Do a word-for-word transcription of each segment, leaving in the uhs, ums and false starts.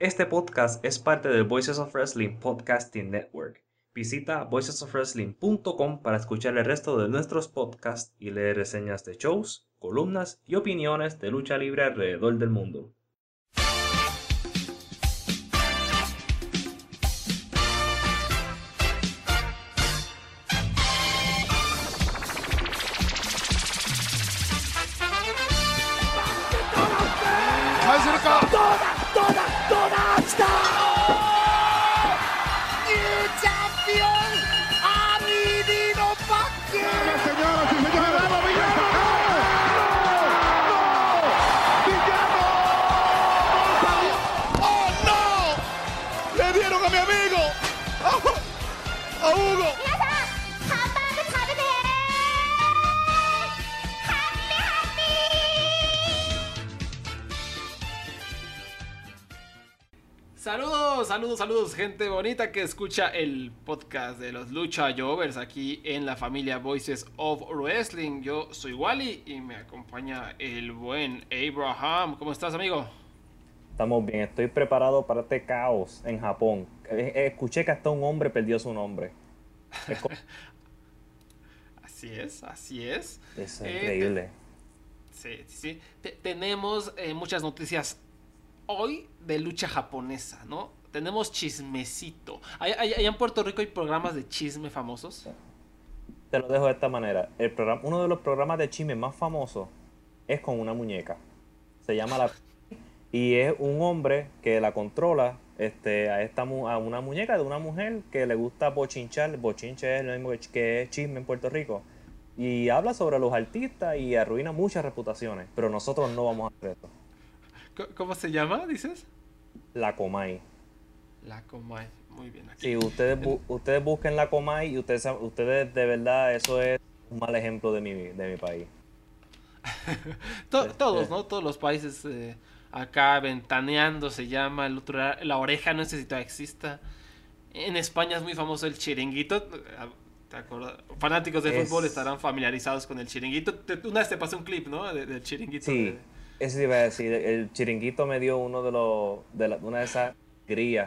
Este podcast es parte del Voices of Wrestling Podcasting Network. Visita voices of wrestling punto com para escuchar el resto de nuestros podcasts y leer reseñas de shows, columnas y opiniones de lucha libre alrededor del mundo. Saludos, saludos, saludos, gente bonita que escucha el podcast de los Lucha Jovers aquí en la familia Voices of Wrestling. Yo soy Wally y me acompaña el buen Abraham. ¿Cómo estás, amigo? Estamos bien, estoy preparado para este caos en Japón. Escuché que hasta un hombre perdió su nombre. Es co- Así es, así es. es Eh, increíble. te- sí, sí, sí. Te- tenemos eh, muchas noticias hoy de lucha japonesa, ¿no? Tenemos chismecito. Allá en Puerto Rico hay programas de chisme famosos. Te lo dejo de esta manera. El programa, uno de los programas de chisme más famosos es con una muñeca. Se llama La... Y es un hombre que la controla este, a, esta, mu- a una muñeca de una mujer que le gusta bochinchar. Bochinche es lo mismo que, ch- que es chisme en Puerto Rico. Y habla sobre los artistas y arruina muchas reputaciones. Pero nosotros no vamos a hacer eso. C- ¿Cómo se llama, dices? La Comay. La Comay. Muy bien. Aquí. Sí, ustedes, bu- ustedes busquen La Comay y ustedes, sab- ustedes de verdad, eso es un mal ejemplo de mi, de mi país. To- Este, todos, ¿no? Todos los países eh, acá ventaneando se llama. El otro era La Oreja, no sé si todavía exista. En España es muy famoso el chiringuito. ¿Te acuerdas? Fanáticos de Es- fútbol estarán familiarizados con el chiringuito. Te- Una vez te pasé un clip, ¿no? De- del chiringuito. Sí, de- eso iba a decir. El chiringuito me dio uno de los, de la- una de esas grillas.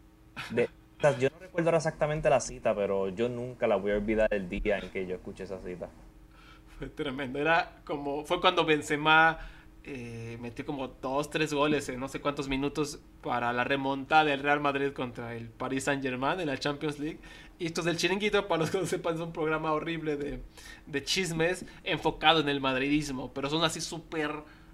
De, o sea, yo no recuerdo ahora exactamente la cita, pero yo nunca la voy a olvidar el día en que yo escuché esa cita. Fue tremendo. Era como. Fue cuando Benzema eh, metió como dos, tres goles en no sé cuántos minutos para la remontada del Real Madrid contra el Paris Saint-Germain en la Champions League. Y estos del Chiringuito, para los que no sepan, es un programa horrible de, de chismes enfocado en el madridismo. Pero son así súper.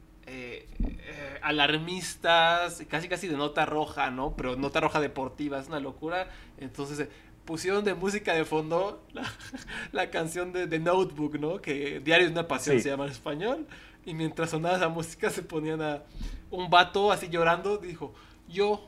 Eh, eh, alarmistas, casi casi de nota roja, ¿no? Pero nota roja deportiva, es una locura. Entonces eh, pusieron de música de fondo la, la canción de The Notebook, ¿no? Que Diario de una Pasión Sí. se llama en español. Y mientras sonaba esa música se ponían a un vato así llorando, dijo, yo,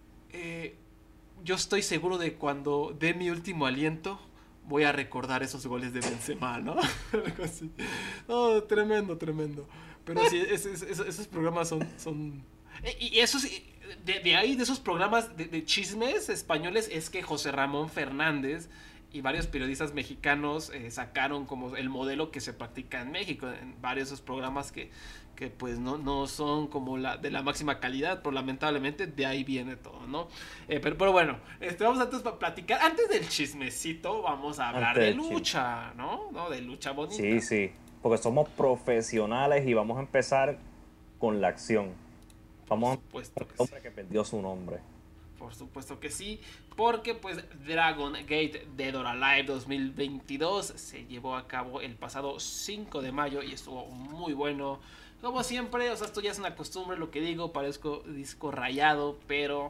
eh, yo estoy seguro de cuando dé mi último aliento voy a recordar esos goles de Benzema, ¿no? Algo así. Oh, tremendo, tremendo. Pero sí, es- es- es- esos programas son... son... Y y esos, de, de ahí, de esos programas de, de chismes españoles, es que José Ramón Fernández y varios periodistas mexicanos eh, sacaron como el modelo que se practica en México, en varios de esos programas que, que pues no, no son como la, de la máxima calidad, pero lamentablemente de ahí viene todo, ¿no? Eh, pero, pero bueno, este, vamos antes para platicar, antes del chismecito, vamos a hablar Antes de del chisme. lucha, ¿no? ¿no? De lucha bonita. Sí, sí, porque somos profesionales y vamos a empezar con la acción. Vamos a Por empezar supuesto con que el hombre que perdió su nombre. Por supuesto que sí, porque pues Dragon Gate Dead or Alive dos mil veintidós se llevó a cabo el pasado cinco de mayo y estuvo muy bueno. Como siempre, o sea, esto ya es una costumbre, lo que digo, parezco disco rayado, pero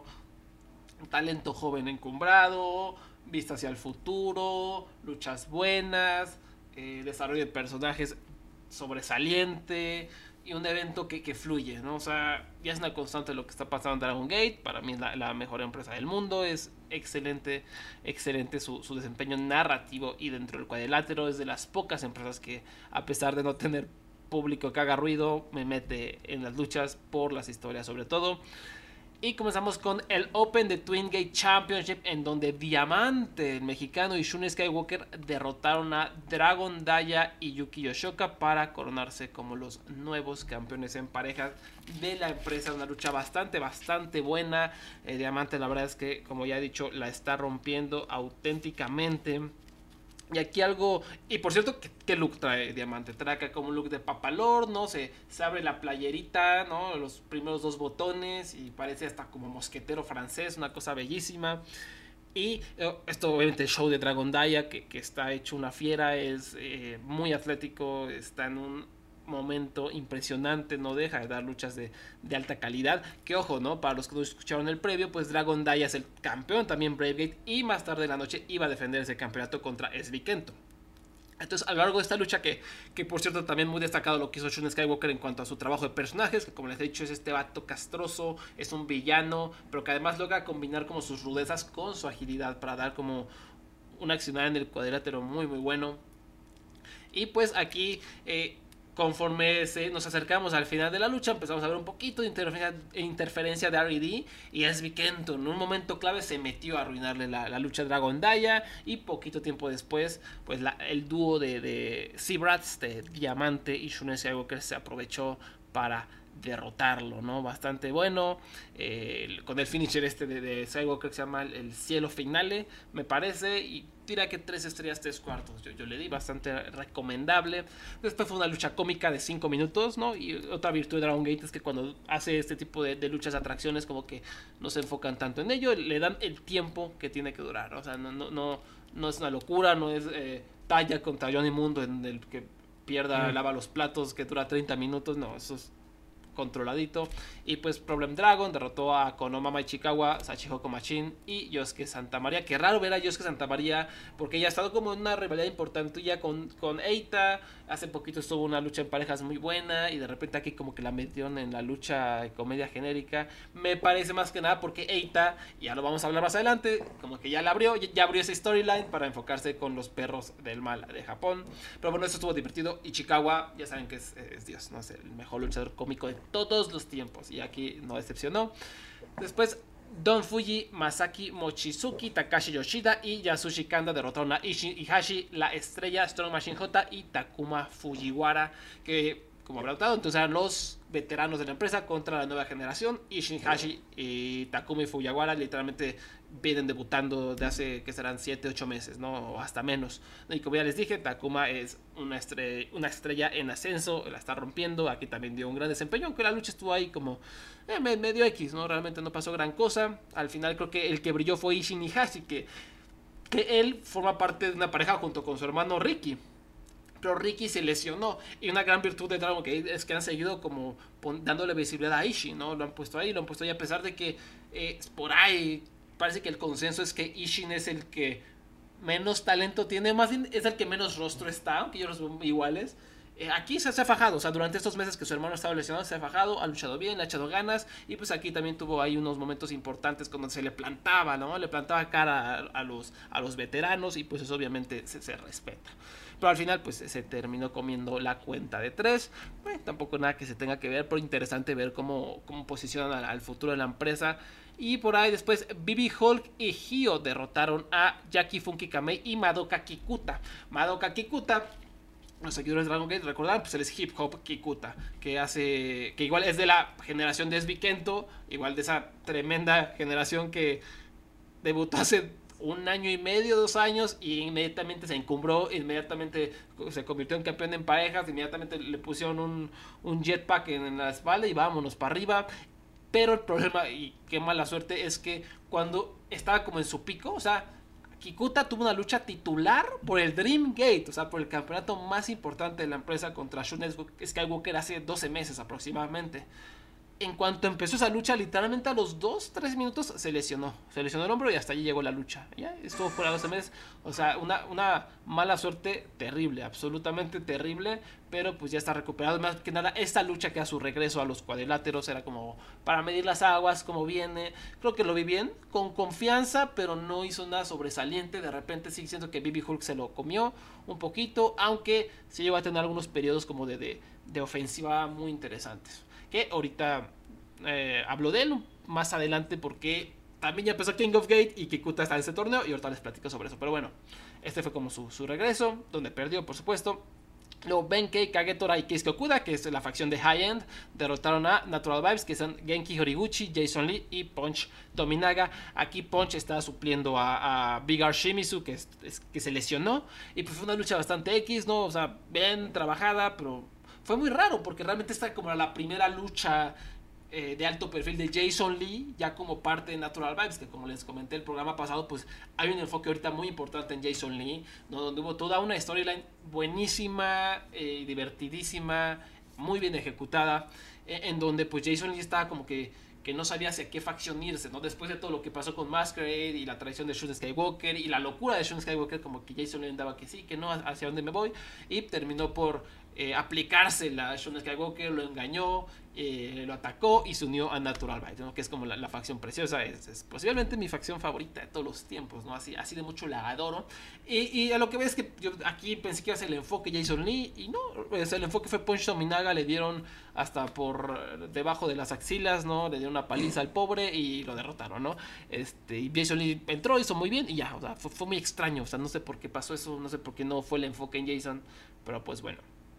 talento joven encumbrado, vista hacia el futuro, luchas buenas, eh, desarrollo de personajes sobresaliente y un evento que, que fluye, ¿no? O sea, ya es una constante lo que está pasando en Dragon Gate. Para mí es la, la mejor empresa del mundo. Es excelente, excelente su, su desempeño narrativo y dentro del cuadrilátero es de las pocas empresas que, a pesar de no tener público que haga ruido, me mete en las luchas por las historias sobre todo. Y comenzamos con el Open de Twin Gate Championship, en donde Diamante, el mexicano, y Shun Skywalker derrotaron a Dragon Daya y Yuki Yoshioka para coronarse como los nuevos campeones en parejas de la empresa. Una lucha bastante, bastante buena. Eh, Diamante, la verdad es que, como ya he dicho, la está rompiendo auténticamente. Y aquí algo, y por cierto, ¿qué, qué look trae Diamante? Trae acá como un look de papalor, ¿no? Se, se abre la playerita, ¿no? Los primeros dos botones y parece hasta como mosquetero francés, una cosa bellísima. Y eh, esto obviamente el show de Dragon Daya, que, que está hecho una fiera, es eh, muy atlético, está en un momento impresionante, no deja de dar luchas de, de alta calidad, que ojo, ¿no? Para los que no escucharon el previo, pues Dragon Daya es el campeón, también Bravegate, y más tarde en la noche iba a defender ese campeonato contra Svi Kento. Entonces, a lo largo de esta lucha, que, que por cierto también muy destacado lo que hizo Shun Skywalker en cuanto a su trabajo de personajes, que como les he dicho es este vato castroso, es un villano, pero que además logra combinar como sus rudezas con su agilidad para dar como un accionar en el cuadrilátero muy muy bueno. Y pues aquí eh, conforme se, nos acercamos al final de la lucha, empezamos a ver un poquito de interferencia, interferencia de R E D, y Svi Kento en un momento clave se metió a arruinarle la, la lucha a Dragon Daya, y poquito tiempo después pues la, el dúo de, de Seabrats, de Diamante y Shun Skywalker, se aprovechó para derrotarlo, ¿no? Bastante bueno, eh, con el finisher este de, de Skywalker que se llama el, el cielo finale, me parece, y tira que tres estrellas, tres cuartos, yo, yo le di, bastante recomendable. Después fue una lucha cómica de cinco minutos, ¿no? Y otra virtud de Dragon Gate es que cuando hace este tipo de, de luchas, atracciones, como que no se enfocan tanto en ello, le dan el tiempo que tiene que durar, ¿no? O sea, no, no, no, no es una locura, no es eh, Taya contra Johnny Mundo en el que pierda, mm. lava los platos, que dura treinta minutos, no, eso es controladito. Y pues Problem Dragon derrotó a Konomama Ichikawa, Sachihoko Machin y Yosuke Santamaría. Qué raro ver a Yosuke Santamaría, porque ella ha estado como en una rivalidad importante ya con, con Eita. Hace poquito estuvo una lucha en parejas muy buena, y de repente aquí como que la metieron en la lucha de comedia genérica. Me parece más que nada porque Eita, ya lo vamos a hablar más adelante, como que ya la abrió, ya abrió esa storyline para enfocarse con los perros del mal de Japón. Pero bueno, eso estuvo divertido. Ichikawa, ya saben que es, es Dios, no sé, el mejor luchador cómico de todos los tiempos, y aquí no decepcionó. Después Don Fuji, Masaki Mochizuki, Takashi Yoshida y Yasushi Kanda derrotaron a Ishin Ihashi, La Estrella, Strong Machine J y Takuma Fujiwara, que como habrá notado, entonces eran los veteranos de la empresa contra la nueva generación. Ishin Ihashi y Takuma Fujiwara literalmente vienen debutando de hace, que serán siete ocho meses, ¿no? O hasta menos. Y como ya les dije, Takuma es una estrella, una estrella en ascenso, la está rompiendo. Aquí también dio un gran desempeño, aunque la lucha estuvo ahí como eh, medio X, ¿no? Realmente no pasó gran cosa. Al final creo que el que brilló fue Ishin Ihashi, que, que él forma parte de una pareja junto con su hermano Ricky. Pero Ricky se lesionó, y una gran virtud de Dragon Gate es que han seguido como pon, dándole visibilidad a Ishin, ¿no? Lo han puesto ahí, lo han puesto ahí, a pesar de que eh, por ahí parece que el consenso es que Ishin es el que menos talento tiene, más bien es el que menos rostro está, aunque ellos los veo iguales. Eh, aquí se, se ha fajado, o sea, durante estos meses que su hermano estaba lesionado, se ha fajado, ha luchado bien, le ha echado ganas, y pues aquí también tuvo ahí unos momentos importantes cuando se le plantaba, ¿no? Le plantaba cara a, a, los, a los veteranos, y pues eso obviamente se, se respeta. Pero al final pues se terminó comiendo la cuenta de tres. Bueno, tampoco nada que se tenga que ver, pero interesante ver cómo, cómo posicionan al, al futuro de la empresa. Y por ahí después B B Hulk y Hio derrotaron a Jackie Funky Kamei y Madoka Kikuta. Madoka Kikuta, los seguidores de Dragon Gate recordarán, pues él es Hip Hop Kikuta, que hace, que igual es de la generación de Svi Kento, igual de esa tremenda generación que debutó hace un año y medio, dos años, y inmediatamente se encumbró, inmediatamente se convirtió en campeón en parejas, inmediatamente le pusieron un, un jetpack en, en la espalda y vámonos para arriba. Pero el problema, y qué mala suerte, es que cuando estaba como en su pico, o sea, Kikuta tuvo una lucha titular por el Dream Gate, o sea, por el campeonato más importante de la empresa contra Shun Skywalker hace doce meses aproximadamente. En cuanto empezó esa lucha, literalmente a los dos tres minutos se lesionó. Se lesionó el hombro y hasta allí llegó la lucha. Ya estuvo fuera doce meses. O sea, una, una mala suerte terrible, absolutamente terrible. Pero pues ya está recuperado. Más que nada, esta lucha que a su regreso a los cuadriláteros era como para medir las aguas, cómo viene. Creo que lo vi bien, con confianza, pero no hizo nada sobresaliente. De repente sí siento que B B Hulk se lo comió un poquito, aunque sí llegó a tener algunos periodos como de, de, de ofensiva muy interesantes. Que ahorita eh, hablo de él más adelante porque también ya empezó King of Gate y Kikuta está en ese torneo y ahorita les platico sobre eso. Pero bueno, este fue como su, su regreso, donde perdió, por supuesto. Luego Benkei, Kagetora y Keisuke Okuda, que es la facción de High End, derrotaron a Natural Vibes, que son Genki Horiguchi, Jason Lee y Punch Tominaga. Aquí Punch está supliendo a, a Big R Shimizu, que, es, es, que se lesionó. Y pues fue una lucha bastante X, ¿no? O sea, bien trabajada, pero fue muy raro, porque realmente esta como la primera lucha eh, de alto perfil de Jason Lee, ya como parte de Natural Vibes, que como les comenté el programa pasado, pues hay un enfoque ahorita muy importante en Jason Lee, ¿no? Donde hubo toda una storyline buenísima, eh, divertidísima, muy bien ejecutada, eh, en donde pues Jason Lee estaba como que que no sabía hacia qué facción irse, ¿no? Después de todo lo que pasó con Masquerade y la traición de Shun Skywalker y la locura de Shun Skywalker, como que Jason le andaba que sí, que no, hacia dónde me voy, y terminó por eh, aplicársela a Shun Skywalker, lo engañó, eh, lo atacó y se unió a Natural Bite, ¿no? Que es como la, la facción preciosa, es, es posiblemente mi facción favorita de todos los tiempos, ¿no? Así, así de mucho la adoro. Y, y a lo que ves es que yo aquí pensé que iba a ser el enfoque Jason Lee, y no, pues el enfoque fue Punch Tominaga, le dieron hasta por debajo de las axilas, ¿no? Le dieron una paliza al pobre y lo derrotaron, ¿no? Este, y Jason Lee entró, hizo muy bien y ya, o sea, fue, fue muy extraño, o sea, no sé por qué pasó eso, no sé por qué no fue el enfoque en Jason, pero pues bueno.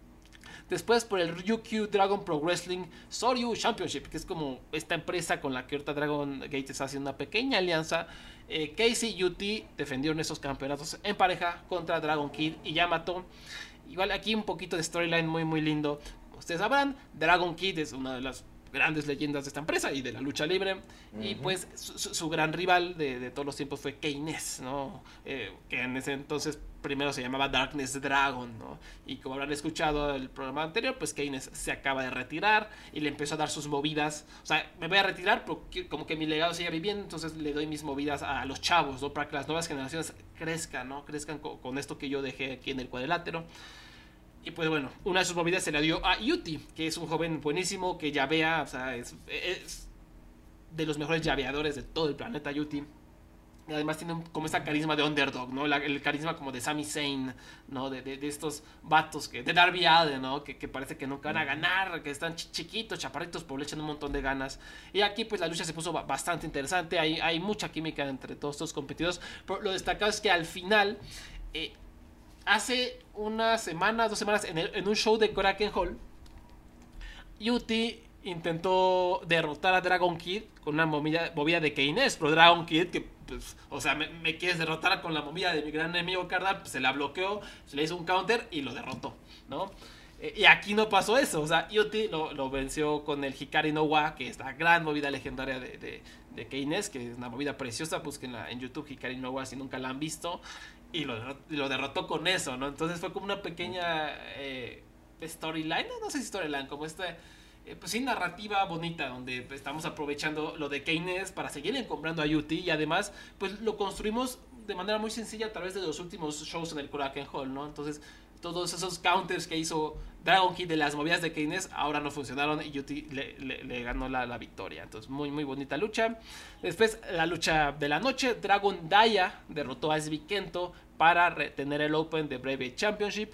Después por el Ryukyu Dragon Pro Wrestling Soryu Championship, que es como esta empresa con la que ahorita Dragon Gate está haciendo una pequeña alianza. eh, Casey y U T defendieron esos campeonatos en pareja contra Dragon Kid y Yamato. Igual aquí un poquito de storyline muy muy lindo. Ustedes sabrán, Dragon Kid es una de las grandes leyendas de esta empresa y de la lucha libre. Uh-huh. Y pues su, su, su gran rival de, de todos los tiempos fue Keynes, ¿no? Eh, que en ese entonces primero se llamaba Darkness Dragon, ¿no? Y como habrán escuchado el programa anterior, pues Keynes se acaba de retirar y le empezó a dar sus movidas. O sea, me voy a retirar, pero como que mi legado sigue viviendo, entonces le doy mis movidas a los chavos, ¿no? Para que las nuevas generaciones crezcan, ¿no? Crezcan con, con esto que yo dejé aquí en el cuadrilátero. Y pues bueno, una de sus movidas se la dio a Yuti, que es un joven buenísimo, que llavea, o sea, es, es de los mejores llaveadores de todo el planeta, Yuti. Y además tiene como esa carisma de underdog, ¿no? La, el carisma como de Sami Zayn, ¿no? De, de, de estos vatos, que, de Darby Allin, ¿no? Que, que parece que nunca van a ganar, que están ch chiquitos, chaparritos, pero le echan un montón de ganas. Y aquí pues la lucha se puso bastante interesante, hay, hay mucha química entre todos estos competidores. Pero lo destacado es que al final... Eh, Hace una semana, dos semanas, en, el, en un show de Korakuen Hall, Yuti intentó derrotar a Dragon Kid con una movida, movida de Keynes, pero Dragon Kid, que, pues, o sea, me, me quieres derrotar con la movida de mi gran enemigo carnal, pues se la bloqueó, se le hizo un counter y lo derrotó, ¿no? Eh, y aquí no pasó eso, o sea, Yuti lo, lo venció con el Hikari no Wa, que es la gran movida legendaria de, de, de Keynes, que es una movida preciosa, busquenla en YouTube, Hikari no Wa, si nunca la han visto. Y lo, derrotó, lo derrotó con eso, ¿no? Entonces fue como una pequeña eh, storyline, no, no sé si storyline, como esta, eh, pues sí, narrativa bonita, donde estamos aprovechando lo de Keynes para seguir comprando a Yuti y además, pues lo construimos de manera muy sencilla a través de los últimos shows en el Korakuen Hall, ¿no? Entonces, todos esos counters que hizo Dragon Kid de las movidas de Keynes ahora no funcionaron y Yuti le, le, le ganó la, la victoria. Entonces, muy, muy bonita lucha. Después, la lucha de la noche, Dragon Daya derrotó a S B Kento para retener el Open de Brave Championship.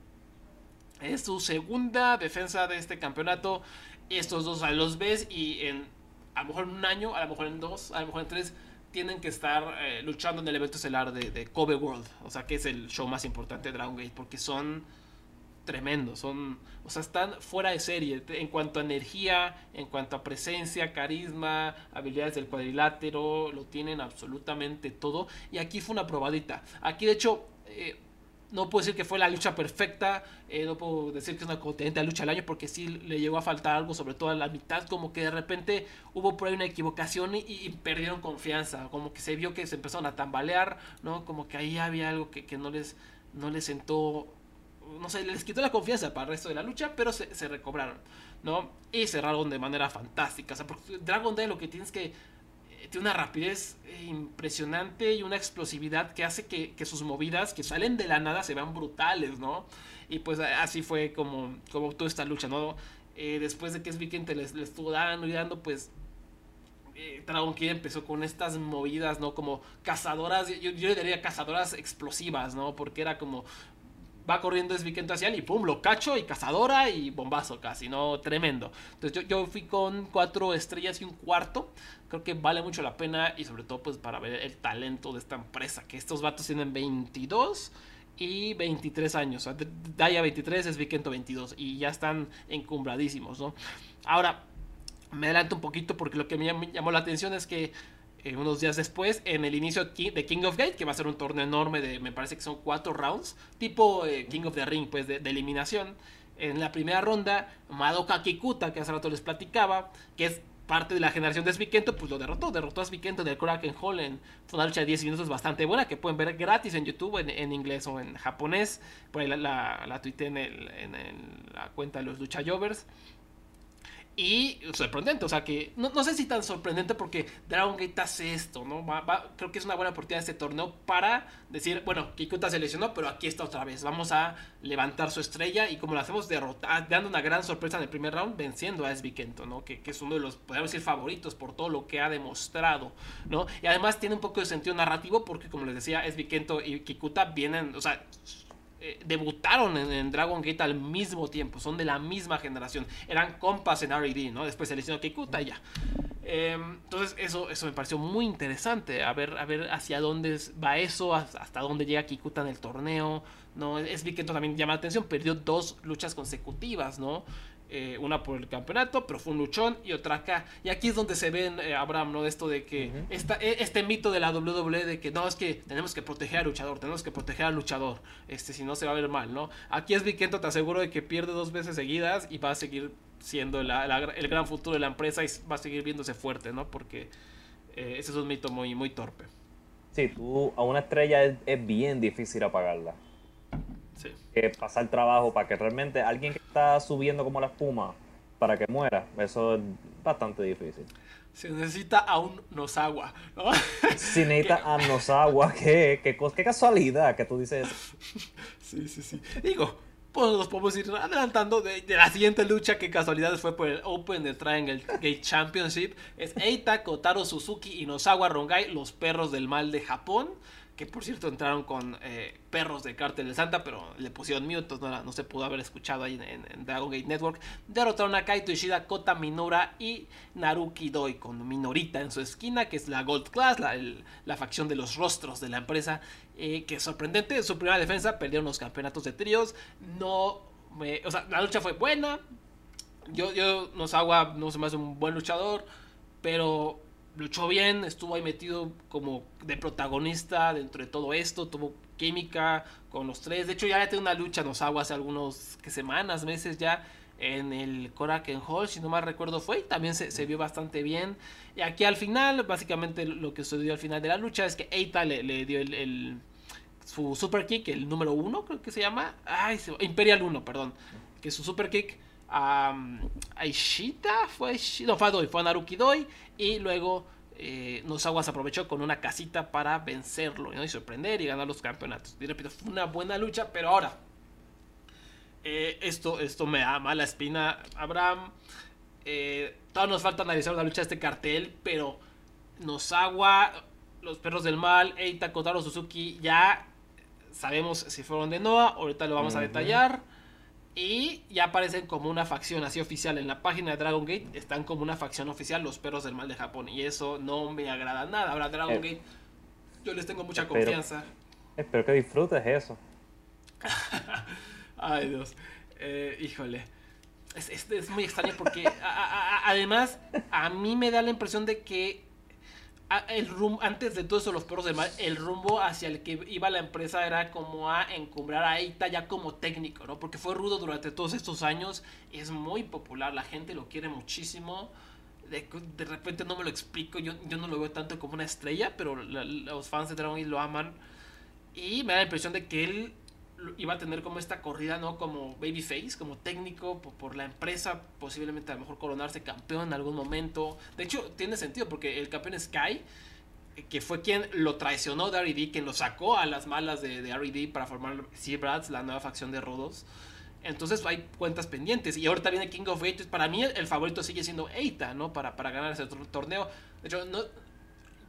Es su segunda defensa de este campeonato. Estos dos, a los ves y en a lo mejor en un año, a lo mejor en dos, a lo mejor en tres, tienen que estar eh, luchando en el evento estelar de, de Kobe World. O sea, que es el show más importante de Dragon Gate, porque son tremendos, son, o sea, están fuera de serie en cuanto a energía, en cuanto a presencia, carisma, habilidades del cuadrilátero, lo tienen absolutamente todo. Y aquí fue una probadita. Aquí, de hecho, eh, no puedo decir que fue la lucha perfecta, eh, no puedo decir que es una contenta lucha al año, porque sí le llegó a faltar algo, sobre todo a la mitad, como que de repente hubo por ahí una equivocación y, y perdieron confianza, como que se vio que se empezaron a tambalear, ¿no? Como que ahí había algo que, que no les, no les sentó, no sé, les quitó la confianza para el resto de la lucha, pero se, se recobraron, ¿no? Y cerraron de manera fantástica. O sea, porque Dragon Day lo que tienes que... Eh, tiene una rapidez eh, impresionante y una explosividad que hace que, que sus movidas, que salen de la nada, se vean brutales, ¿no? Y pues así fue como, como toda esta lucha, ¿no? Eh, después de que es Weekend les, les estuvo dando y dando, pues... Eh, Dragon Kid empezó con estas movidas, ¿no? Como cazadoras, yo, yo le diría cazadoras explosivas, ¿no? Porque era como... va corriendo Svikento hacia él y pum, lo cacho y cazadora y bombazo casi, ¿no? Tremendo. Entonces yo, yo fui con cuatro estrellas y un cuarto. Creo que vale mucho la pena y sobre todo pues para ver el talento de esta empresa, que estos vatos tienen veintidós y veintitrés años. O sea, Daya veintitrés, Svikento veintidós y ya están encumbradísimos, ¿no? Ahora, me adelanto un poquito porque lo que me llamó la atención es que eh, unos días después, en el inicio de King of Gate, que va a ser un torneo enorme de, me parece que son cuatro rounds, tipo eh, King of the Ring, pues de, de eliminación. En la primera ronda, Madoka Kikuta, que hace rato les platicaba, que es parte de la generación de Svikento, pues lo derrotó, derrotó a Svikento en el Kraken Hall. En, fue una lucha de diez minutos bastante buena, que pueden ver gratis en YouTube, en, en inglés o en japonés. Por ahí la, la, la tuiteé en, el, en el, la cuenta de los Lucha Jovers. Y sorprendente, o sea que no, no sé si tan sorprendente porque Dragon Gate hace esto, ¿no? Va, va, creo que es una buena oportunidad este torneo para decir, bueno, Kikuta se lesionó, pero aquí está otra vez. Vamos a levantar su estrella y como lo hacemos, derrotar, dando una gran sorpresa en el primer round, venciendo a Svikento, ¿no? Que, que es uno de los, podríamos decir, favoritos por todo lo que ha demostrado, ¿no? Y además tiene un poco de sentido narrativo porque, como les decía, Svikento y Kikuta vienen, o sea, debutaron en, en Dragon Gate al mismo tiempo, son de la misma generación, eran compas en R and D, ¿no? Después se lesionó Kikuta y ya. Eh, entonces eso, eso me pareció muy interesante, a ver, a ver hacia dónde va eso, hasta dónde llega Kikuta en el torneo, ¿no? Es Svikento también llama la atención, perdió dos luchas consecutivas, ¿no? Eh, una por el campeonato, pero fue un luchón, y otra acá. Y aquí es donde se ven, eh, Abraham, ¿no? Esto de que uh-huh. esta, este mito de la W W E de que no, es que tenemos que proteger al luchador, tenemos que proteger al luchador, este, si no se va a ver mal, ¿no? Aquí es Svikento, te aseguro de que pierde dos veces seguidas y va a seguir siendo la, la, el gran futuro de la empresa y va a seguir viéndose fuerte, ¿no? Porque eh, ese es un mito muy, muy torpe. Sí, tú a una estrella es, es bien difícil apagarla. Sí. Eh, pasar trabajo para que realmente alguien que está subiendo como la espuma para que muera, eso es bastante difícil. Se necesita a un Nosawa, ¿no? Se necesita a Nosawa, qué, qué, qué casualidad que tú dices eso. Sí, sí, sí. Digo, pues nos podemos ir adelantando de, de la siguiente lucha, que casualidades fue por el Open de Triangle Gate Championship. Es Eita, Kotaro Suzuki y Nosawa Rongai, los perros del mal de Japón. Que por cierto entraron con eh, perros de Cártel de Santa, pero le pusieron mute, entonces no, no se pudo haber escuchado ahí en, en, en Dragon Gate Network. Derrotaron a Kaito Ishida, Kota Minora y Naruki Doi, con Minorita en su esquina, que es la Gold Class, la, el, la facción de los rostros de la empresa. Eh, que es sorprendente, su primera defensa, perdieron los campeonatos de tríos. No, me, o sea, la lucha fue buena. Yo, yo Nosawa no se me hace un buen luchador, pero luchó bien, estuvo ahí metido como de protagonista dentro de todo esto, tuvo química con los tres. De hecho, ya tiene una lucha Nosawa hace algunos que semanas, meses ya, en el Korakuen Hall, si no mal recuerdo fue, y también se, se vio bastante bien. Y aquí al final, básicamente lo que sucedió al final de la lucha es que Eita le, le dio el, el, su super kick, el número uno creo que se llama, ay, Imperial uno, perdón, que su super kick Um, a Ishida fue Ishida, no, fue a Doi, fue a Naruki Doi, y luego eh, Nosawa se aprovechó con una casita para vencerlo, ¿no? Y sorprender y ganar los campeonatos. Y repito, fue una buena lucha, pero ahora eh, esto, esto me da mala espina, Abraham. Eh, todavía nos falta analizar una lucha de este cartel, pero Nosawa, los perros del mal, Eita, Kotaro Suzuki, ya sabemos si fueron de Noah, ahorita lo vamos uh-huh. a detallar. Y ya aparecen como una facción así oficial. En la página de Dragon Gate están como una facción oficial los perros del mal de Japón. Y eso no me agrada nada. Ahora Dragon eh, Gate, yo les tengo mucha espero, confianza. Espero que disfrutes eso. Ay, Dios. Eh, híjole. Es, es, es muy extraño porque a, a, a, además a mí me da la impresión de que el rumbo, antes de todo eso, los perros del mal, el rumbo hacia el que iba la empresa era como a encumbrar a Eita ya como técnico, ¿no? Porque fue rudo durante todos estos años, es muy popular, la gente lo quiere muchísimo. De, de repente no me lo explico, yo, yo no lo veo tanto como una estrella, pero la, los fans de Dragon Ball lo aman. Y me da la impresión de que él iba a tener como esta corrida, ¿no? Como babyface, como técnico por, por la empresa, posiblemente a lo mejor coronarse campeón en algún momento. De hecho, tiene sentido porque el campeón Sky, que fue quien lo traicionó de R and D, quien lo sacó a las malas de, de R and D para formar Sea-Brats, la nueva facción de Rodos. Entonces hay cuentas pendientes. Y ahorita viene King of Eight. Para mí el favorito sigue siendo Eita, ¿no? Para, para ganar ese torneo. De hecho, no,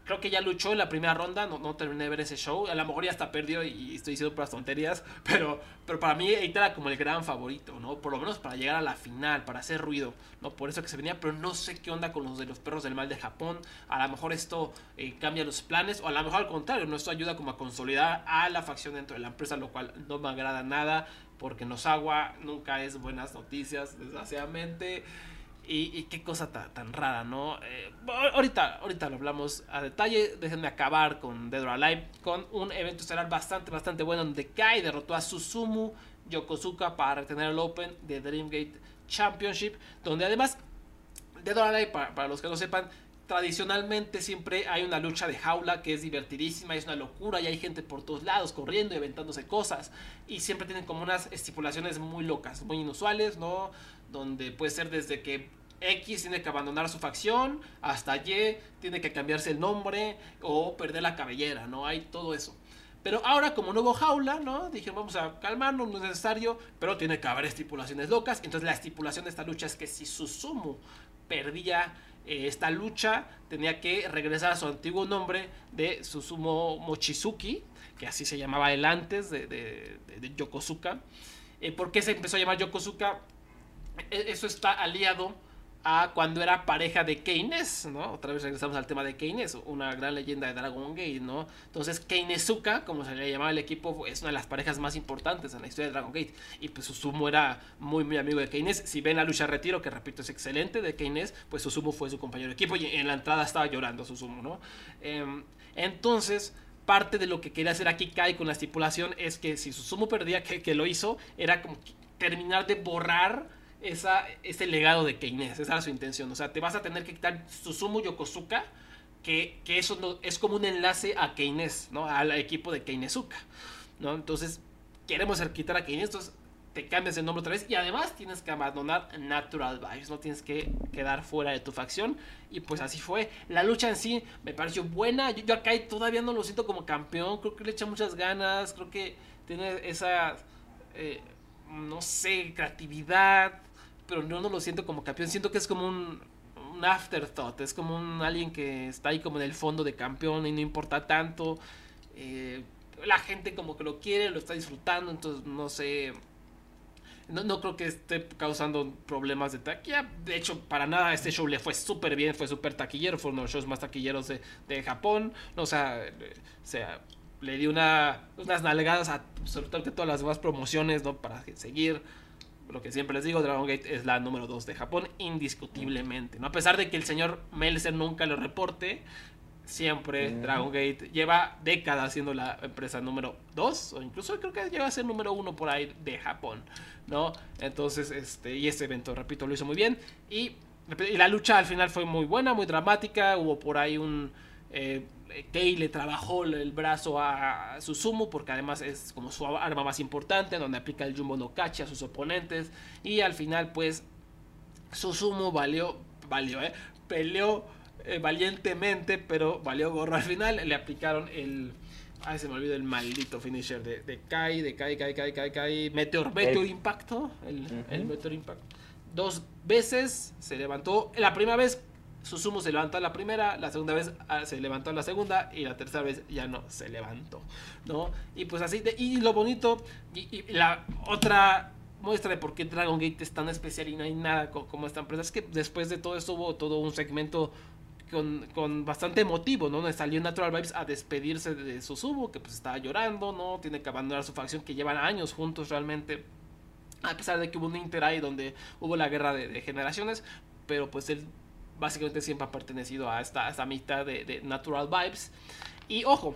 creo que ya luchó en la primera ronda, no, no terminé de ver ese show, a lo mejor ya hasta perdió y estoy diciendo puras tonterías, pero, pero para mí Eita era como el gran favorito, ¿no? Por lo menos para llegar a la final, para hacer ruido, ¿no? Por eso que se venía, pero no sé qué onda con los de los perros del mal de Japón, a lo mejor esto eh, cambia los planes, o a lo mejor al contrario, ¿no? Esto ayuda como a consolidar a la facción dentro de la empresa, lo cual no me agrada nada, porque Nosawa nunca es buenas noticias, desgraciadamente. Y, y qué cosa tan, tan rara, ¿no? Eh, ahorita, ahorita lo hablamos a detalle. Déjenme acabar con Dead or Alive, con un evento estelar bastante, bastante bueno, donde Kai derrotó a Susumu Yokosuka para retener el Open de Dreamgate Championship, donde además Dead or Alive, para, para los que no sepan, tradicionalmente siempre hay una lucha de jaula que es divertidísima, es una locura y hay gente por todos lados corriendo y aventándose cosas, y siempre tienen como unas estipulaciones muy locas, muy inusuales, ¿no? Donde puede ser desde que X tiene que abandonar su facción hasta Y tiene que cambiarse el nombre o perder la cabellera, ¿no? Hay todo eso. Pero ahora, como no hubo jaula, ¿no? Dijeron, vamos a calmarnos, no es necesario, pero tiene que haber estipulaciones locas. Entonces la estipulación de esta lucha es que si Susumu perdía eh, esta lucha, tenía que regresar a su antiguo nombre de Susumu Mochizuki, que así se llamaba él antes de, de, de, de Yokosuka. Eh, ¿Por qué se empezó a llamar Yokosuka? Eso está aliado a cuando era pareja de Keines, ¿no? Otra vez regresamos al tema de Keines, una gran leyenda de Dragon Gate, ¿no? Entonces Keinesuka, como se le llamaba el equipo, es una de las parejas más importantes en la historia de Dragon Gate. Y pues Susumu era muy, muy amigo de Keines. Si ven la lucha retiro, que repito es excelente, de Keines, pues Susumu fue su compañero de equipo y en la entrada estaba llorando Susumu, ¿no? Eh, entonces... parte de lo que quería hacer aquí Kai con la estipulación es que si Susumu perdía, que, que lo hizo, era como terminar de borrar esa, ese legado de Keines. Esa era su intención. O sea, te vas a tener que quitar Susumu Yokosuka, que, que eso no, es como un enlace a Keines, ¿no? Al equipo de Keinesuka, ¿no? Entonces, queremos quitar a Keines, entonces te cambias el nombre otra vez y además tienes que abandonar Natural Vibes, no tienes que quedar fuera de tu facción. Y pues así fue. La lucha en sí me pareció buena. Yo, yo acá todavía no lo siento como campeón, creo que le echa muchas ganas, creo que tiene esa eh, no sé, creatividad, pero no, no lo siento como campeón. Siento que es como un, un afterthought, es como un alguien que está ahí como en el fondo de campeón y no importa tanto. Eh, la gente como que lo quiere, lo está disfrutando, entonces no sé. No, no creo que esté causando problemas de taquilla. De hecho, para nada, este show le fue súper bien, fue súper taquillero. Fue uno de los shows más taquilleros de, de Japón. No, o sea, o sea, le di una, unas nalgadas a absolutamente todas las demás promociones, ¿no? Para seguir. Lo que siempre les digo, Dragon Gate es la número dos de Japón, indiscutiblemente, ¿no? A pesar de que el señor Meltzer nunca lo reporte, siempre uh-huh. Dragon Gate lleva décadas siendo la empresa número dos, o incluso creo que llega a ser número uno por ahí de Japón, ¿no? Entonces, este, y este evento, repito, lo hizo muy bien. Y, y la lucha al final fue muy buena, muy dramática. Hubo por ahí un... Eh, Kei le trabajó el brazo a Susumu porque además es como su arma más importante, donde aplica el Jumbo no Kachi a sus oponentes. Y al final, pues, Susumu valió, valió, eh, peleó eh, valientemente, pero valió gorro al final. Le aplicaron el... Ay, se me olvidó el maldito finisher de, de Kai, de Kai, Kai, Kai, Kai, Kai. Meteor, Meteor el... Impacto. El, uh-huh. el Meteor Impact. Dos veces se levantó. La primera vez Susumu se levantó a la primera, la segunda vez se levantó a la segunda y la tercera vez ya no se levantó, ¿no? Y pues así, de, y lo bonito, y, y la otra muestra de por qué Dragon Gate es tan especial y no hay nada como, como esta empresa, es que después de todo esto hubo todo un segmento con, con bastante emotivo, ¿no? Donde salió Natural Vibes a despedirse de Susumu, que pues estaba llorando, ¿no? Tiene que abandonar su facción, que llevan años juntos realmente, a pesar de que hubo un Inter ahí donde hubo la guerra de, de generaciones, pero pues él básicamente siempre ha pertenecido a esta, a esta mitad de, de Natural Vibes. Y ojo,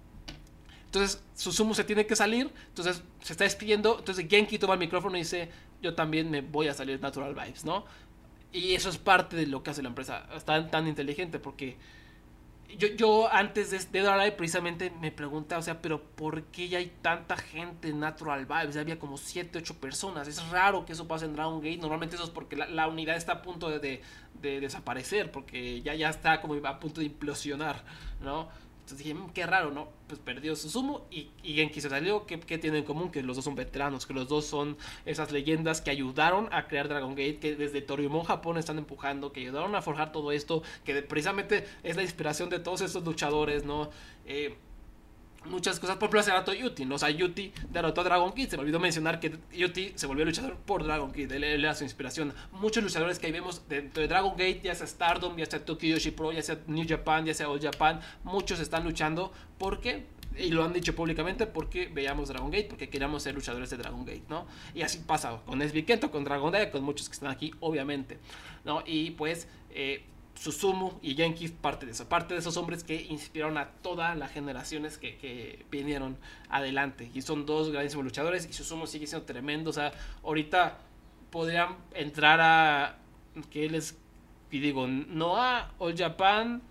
entonces Susumu se tiene que salir, entonces se está despidiendo, entonces Genki toma el micrófono y dice, yo también me voy a salir de Natural Vibes, ¿no? Y eso es parte de lo que hace la empresa, tan, tan inteligente, porque yo, yo antes de Dead or Alive precisamente me preguntaba, o sea, pero ¿por qué ya hay tanta gente en Natural Vibes? Ya había como siete, ocho personas. Es raro que eso pase en Dragon Gate. Normalmente eso es porque la, la unidad está a punto de, de, de desaparecer, porque ya, ya está como a punto de implosionar, ¿no? Entonces dije, mmm, qué raro, ¿no? Pues perdió Susumu y, y Genki se salió. ¿Qué, ¿Qué tienen en común? Que los dos son veteranos, que los dos son esas leyendas que ayudaron a crear Dragon Gate, que desde Toryumon, Japón están empujando, que ayudaron a forjar todo esto, que de, precisamente es la inspiración de todos estos luchadores, ¿no? Eh, muchas cosas, por ejemplo, hace rato Yuti, ¿no? O sea, Yuti derrotó a Dragon Kid. Se me olvidó mencionar que Yuti se volvió luchador por Dragon Kid. Él, él era su inspiración. Muchos luchadores que ahí vemos dentro de Dragon Gate, ya sea Stardom, ya sea Tokyo Yoshi Pro, ya sea New Japan, ya sea All Japan, muchos están luchando porque, y lo han dicho públicamente, porque veíamos Dragon Gate, porque queríamos ser luchadores de Dragon Gate, ¿no? Y así pasa con S B Kento, con Dragon Gate, con muchos que están aquí, obviamente, ¿no? Y pues, eh, Susumu y Genki parte de eso, parte de esos hombres que inspiraron a todas las generaciones que, que vinieron adelante, y son dos grandísimos luchadores, y Susumu sigue siendo tremendo. O sea, ahorita podrían entrar a, que les, y digo, no a All Japan,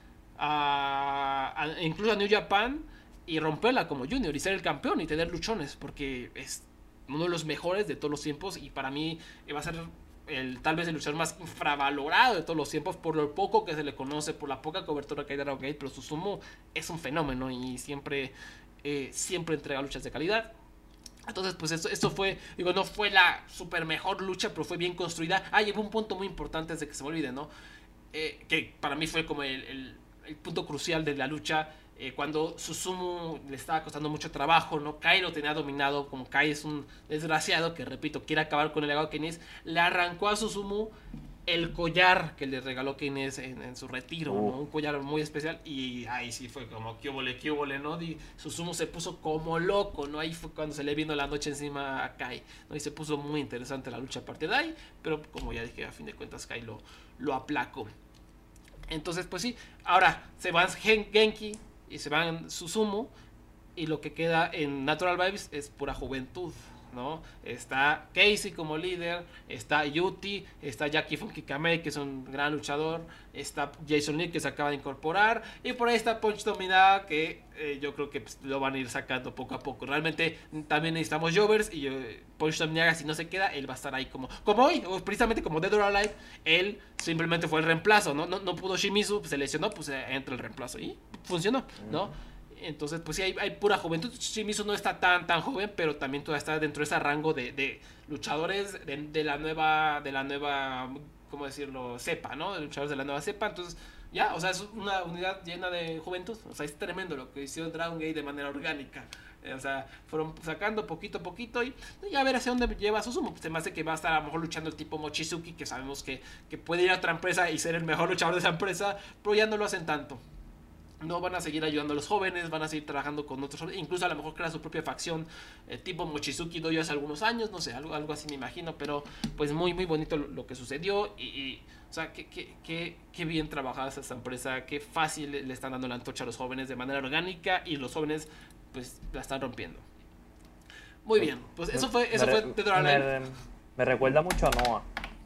a, a, incluso a New Japan, y romperla como junior y ser el campeón y tener luchones, porque es uno de los mejores de todos los tiempos, y para mí va a ser el, tal vez el luchador más infravalorado de todos los tiempos, por lo poco que se le conoce, por la poca cobertura que hay de Dragon Gate. Pero Susumu es un fenómeno y siempre, eh, siempre entrega luchas de calidad. Entonces, pues esto, esto fue, digo, no fue la super mejor lucha, pero fue bien construida. Ah, llegó un punto muy importante, antes de que se me olvide, ¿no? Eh, que para mí fue como el, el, el punto crucial de la lucha. Eh, cuando Susumu le estaba costando mucho trabajo, ¿no? Kai lo tenía dominado. Como Kai es un desgraciado que, repito, quiere acabar con el legado de Kane, le arrancó a Susumu el collar que le regaló Kane en, en su retiro, uh. ¿no? Un collar muy especial. Y ahí sí fue como, qué óvole, qué óvole, ¿no? Y Susumu se puso como loco, ¿no? Ahí fue cuando se le vino la noche encima a Kai, ¿no? Y se puso muy interesante la lucha a partir de ahí. Pero como ya dije, a fin de cuentas Kai lo, lo aplacó. Entonces, pues sí, ahora se van Gen Genki y se van Susumu, y lo que queda en Natural Vibes es pura juventud, ¿no? Está Casey como líder, está Yuti, está Jackie Funky Kamei, que es un gran luchador, está Jason Lee, que se acaba de incorporar, y por ahí está Punch Dominada, que eh, yo creo que pues, lo van a ir sacando poco a poco. Realmente también necesitamos Jovers, y eh, Punch Dominada, si no se queda, él va a estar ahí como, como hoy, o precisamente como Dead or Alive. Él simplemente fue el reemplazo, ¿no? No, no pudo Shimizu, pues, se lesionó, pues eh, entra el reemplazo, y funcionó, ¿no? Mm. Entonces, pues sí, hay, hay pura juventud. Shimizu no está tan tan joven, pero también todavía está dentro de ese rango de, de luchadores de, de la nueva, de la nueva, ¿cómo decirlo? Cepa, ¿no? De luchadores de la nueva cepa. Entonces, ya, o sea, es una unidad llena de juventud. O sea, es tremendo lo que hicieron Dragon Gate de manera orgánica. O sea, fueron sacando poquito a poquito, y, y a ver hacia dónde lleva Susumu. Se me hace que va a estar a lo mejor luchando el tipo Mochizuki, que sabemos que, que puede ir a otra empresa y ser el mejor luchador de esa empresa, pero ya no lo hacen tanto. No van a seguir ayudando a los jóvenes, van a seguir trabajando con otros jóvenes, incluso a lo mejor crear su propia facción, eh, tipo Mochizuki Dojo hace algunos años, no sé, algo, algo así me imagino. Pero pues muy muy bonito lo, lo que sucedió, y, y o sea, qué que, que, que bien trabajada es esta empresa, qué fácil le, le están dando la antorcha a los jóvenes de manera orgánica, y los jóvenes pues la están rompiendo. Muy bien, pues eso fue, eso me, fue Dead or Alive. Me, me recuerda mucho a Noah.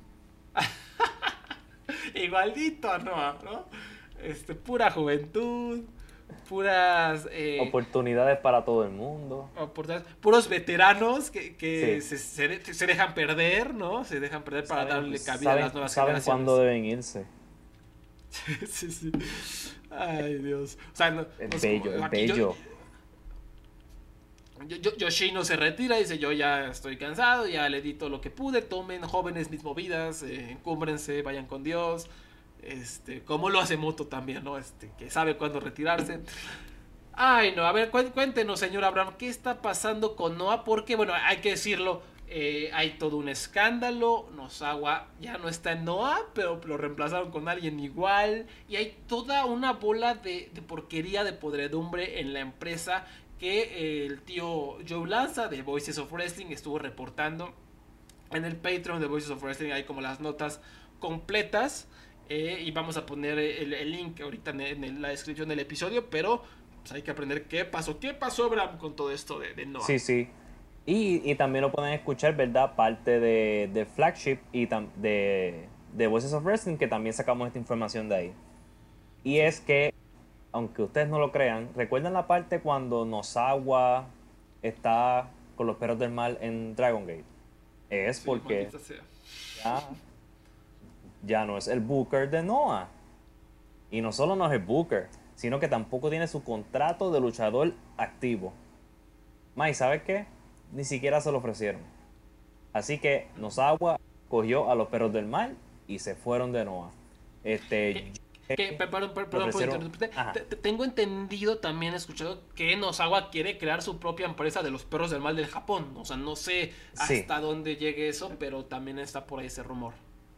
Igualito a Noah, ¿no? Este, pura juventud, puras eh, oportunidades para todo el mundo, oportunidades, puros veteranos que, que sí. se, se, se dejan perder, ¿no? Se dejan perder para saben, darle cabida saben, a las nuevas saben generaciones. Saben cuándo deben irse. Sí, sí. Ay, Dios. O sea, no, es pues, bello, es bello. Yo, yo, Yoshino se retira y dice, yo ya estoy cansado, ya le di todo lo que pude, tomen jóvenes mis movidas, eh, encúmbrense, vayan con Dios. Este, como lo hace Moto también, ¿no? Este, que sabe cuándo retirarse. Ay, no, a ver, cuéntenos, señor Abraham, ¿qué está pasando con Noah? Porque, bueno, hay que decirlo, eh, hay todo un escándalo. Nosawa ya no está en Noah, pero lo reemplazaron con alguien igual. Y hay toda una bola de, de porquería, de podredumbre en la empresa, que eh, el tío Joe Lanza de Voices of Wrestling estuvo reportando. En el Patreon de Voices of Wrestling hay como las notas completas. Eh, y vamos a poner el, el link ahorita en, en la descripción del episodio. Pero pues, hay que aprender qué pasó. ¿Qué pasó, Abraham, con todo esto de, de Noah? Sí, sí. Y, y también lo pueden escuchar, ¿verdad? Parte de, de Flagship y tam, de, de Voices of Wrestling, que también sacamos esta información de ahí. Y es que, aunque ustedes no lo crean, ¿recuerdan la parte cuando Nosawa está con los perros del mal en Dragon Gate? Es sí, porque ya, ya no es el Booker de Noah. Y no solo no es el Booker, sino que tampoco tiene su contrato de luchador activo. Mai, ¿sabes qué? Ni siquiera se lo ofrecieron. Así que Nosawa cogió a los perros del mal y se fueron de Noah. Este, Que, perdón, perdón, le por ofrecieron- interrumpirte. Ajá. Te- te- Tengo entendido, también he escuchado que Nozawa quiere crear su propia empresa de los perros del mal del Japón. O sea, no sé Sí. hasta dónde llegue eso, pero también está por ahí ese rumor.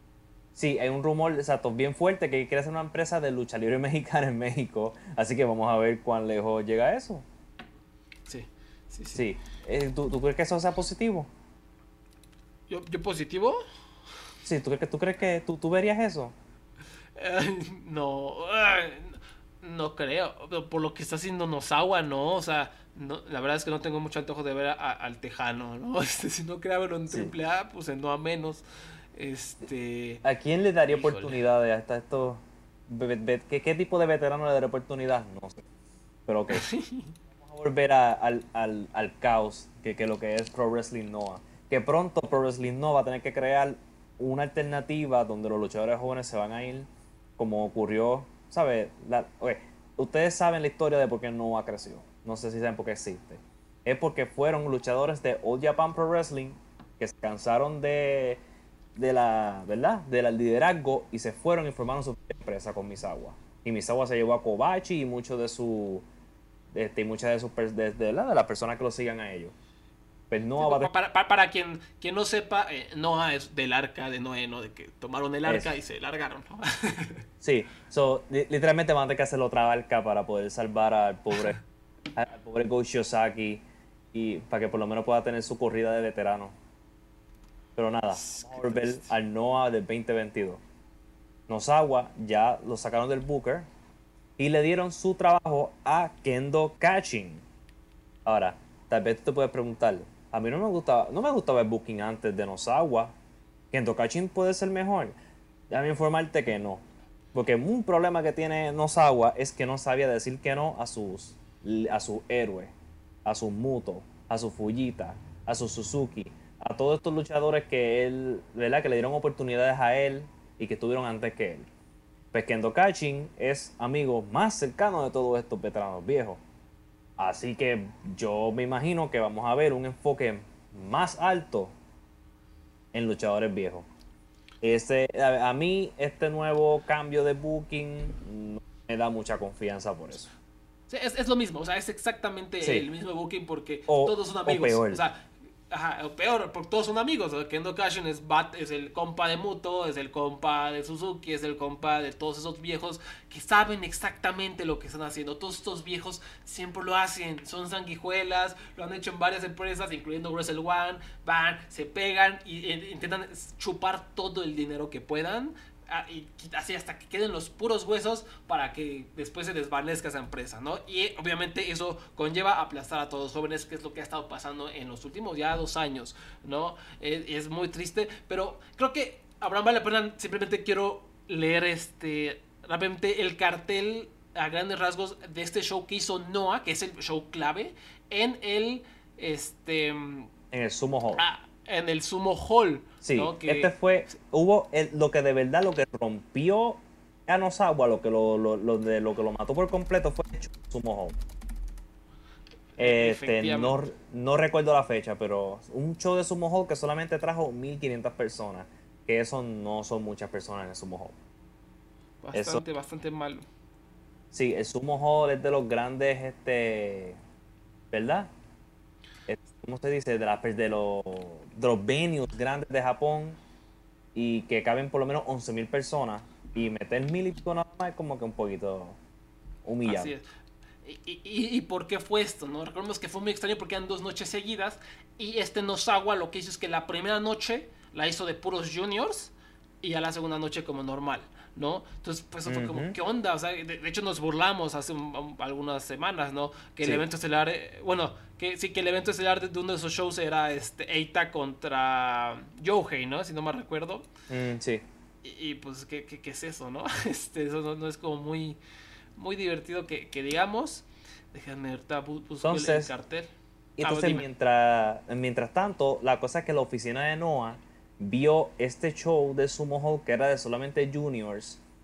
Sí, hay un rumor, exacto, bien fuerte que quiere hacer una empresa de lucha libre mexicana en México. Así que vamos a ver cuán lejos llega eso. Sí, sí, sí. Sí. Eh, ¿tú, tú crees que eso sea positivo? ¿Yo, yo positivo? Sí, ¿tú crees que, tú, crees que tú, tú verías eso? Eh, no, eh, no creo. Por lo que está haciendo Nozawa, no. O sea, no, la verdad es que no tengo mucho antojo de ver a- a- al Tejano, ¿no? Este, si no quería verlo en Sí. triple A, pues en no a menos. Este. ¿A quién le daría Híjole. oportunidades hasta estos... ve- ve- ¿Qué, qué tipo de veterano le daría oportunidad? No sé. Pero ok. Vamos a volver a- al, al, al caos que, que lo que es Pro Wrestling Noah. Que pronto Pro Wrestling Noah va a tener que crear una alternativa donde los luchadores jóvenes se van a ir, como ocurrió, ¿sabes? La, ok, ustedes saben la historia de por qué Noah creció. No sé si saben por qué existe. Es porque fueron luchadores de All Japan Pro Wrestling que se cansaron de, de la, ¿verdad? Del liderazgo y se fueron y formaron su propia empresa con Misawa. Y Misawa se llevó a Kobachi y muchos de su este, y muchas de sus pers- de, de, ¿verdad? de las personas que lo sigan a ellos. Pues Noah va a Pa- Para, para, para quien, quien no sepa, eh, Noah es del arca de Noé, ¿no? De que tomaron el arca Eso. y se largaron, ¿no? Sí, so, li- literalmente van a tener que hacer otra barca para poder salvar al pobre, al pobre Go Shiozaki y para que por lo menos pueda tener su corrida de veterano. Pero nada, vamos a volver al Noah del veinte veintidós. Nozawa ya lo sacaron del Booker y le dieron su trabajo a Kendo Kachin. Ahora, tal vez tú te puedes preguntar, a mí no me gustaba, no me gustaba el booking antes de Nozawa. Kendo Kachin puede ser mejor. Déjame informarte que no. Porque un problema que tiene Nozawa es que no sabía decir que no a sus a sus héroes, a sus Muto, a su Fujita, a su Suzuki, a todos estos luchadores que él, ¿verdad? Que le dieron oportunidades a él y que estuvieron antes que él. Pues Kendo Kachin es amigo más cercano de todos estos veteranos viejos. Así que yo me imagino que vamos a ver un enfoque más alto en luchadores viejos. Ese, a, a mí este nuevo cambio de booking no me da mucha confianza por eso. Sí, es, es lo mismo, o sea, es exactamente Sí. el mismo booking porque O- todos son o amigos. peor. O sea, ajá, o peor, porque todos son amigos. O sea, Kendo Kashin es, Bat, es el compa de Muto, es el compa de Suzuki, es el compa de todos esos viejos que saben exactamente lo que están haciendo. Todos estos viejos siempre lo hacen, son sanguijuelas, lo han hecho en varias empresas, incluyendo Wrestle One, van, se pegan y e, intentan chupar todo el dinero que puedan. Ah, y así hasta que queden los puros huesos para que después se desvanezca esa empresa, ¿no? Y obviamente eso conlleva aplastar a todos los jóvenes, que es lo que ha estado pasando en los últimos ya dos años, ¿no? Es, es muy triste, pero creo que Abraham vale la pena. Simplemente quiero leer este rápidamente el cartel a grandes rasgos de este show que hizo Noah, que es el show clave en el este En el Sumo Hall. ah, en el Sumo Hall, Sí, ¿no? Que, este fue, hubo el- lo que de verdad lo que rompió a Nozawa, lo que lo, lo, lo de, lo que lo mató por completo fue el Sumo Hall. Este, no, Efectivamente. no recuerdo la fecha, pero un show de Sumo Hall que solamente trajo mil quinientas personas, que eso no son muchas personas en el Sumo Hall. bastante, bastante malo. Sí, el Sumo Hall es de los grandes, este, ¿verdad? Es- ¿Cómo se dice? De, la, de, los, de los venues grandes de Japón y que caben por lo menos once mil personas y meter mil y pico nada más es como que un poquito humillante. Así es. ¿Y, y, y por qué fue esto? ¿No? Recordemos que fue muy extraño porque eran dos noches seguidas y este Nozawa lo que hizo es que la primera noche la hizo de puros juniors y a la segunda noche como normal, ¿no? Entonces, pues eso fue como, Ujú. ¿qué onda? O sea, de, de hecho nos burlamos hace un- un- algunas semanas, ¿no? Que el Sí. evento estelar, eh, bueno, que sí, que el evento estelar de, de uno de esos shows era este Eita contra Yohei, ¿no? Si no me recuerdo. Mm, sí. Y, y, pues, ¿qué, qué, qué es eso, no? Este, eso no, no es como muy, muy divertido que, que digamos. Déjame ahorita bu- busco el- el Entonces, cartel. Y Ah, entonces, dime. mientras, mientras tanto, la cosa es que la oficina de Noah vio este show de Sumo Hall que era de solamente juniors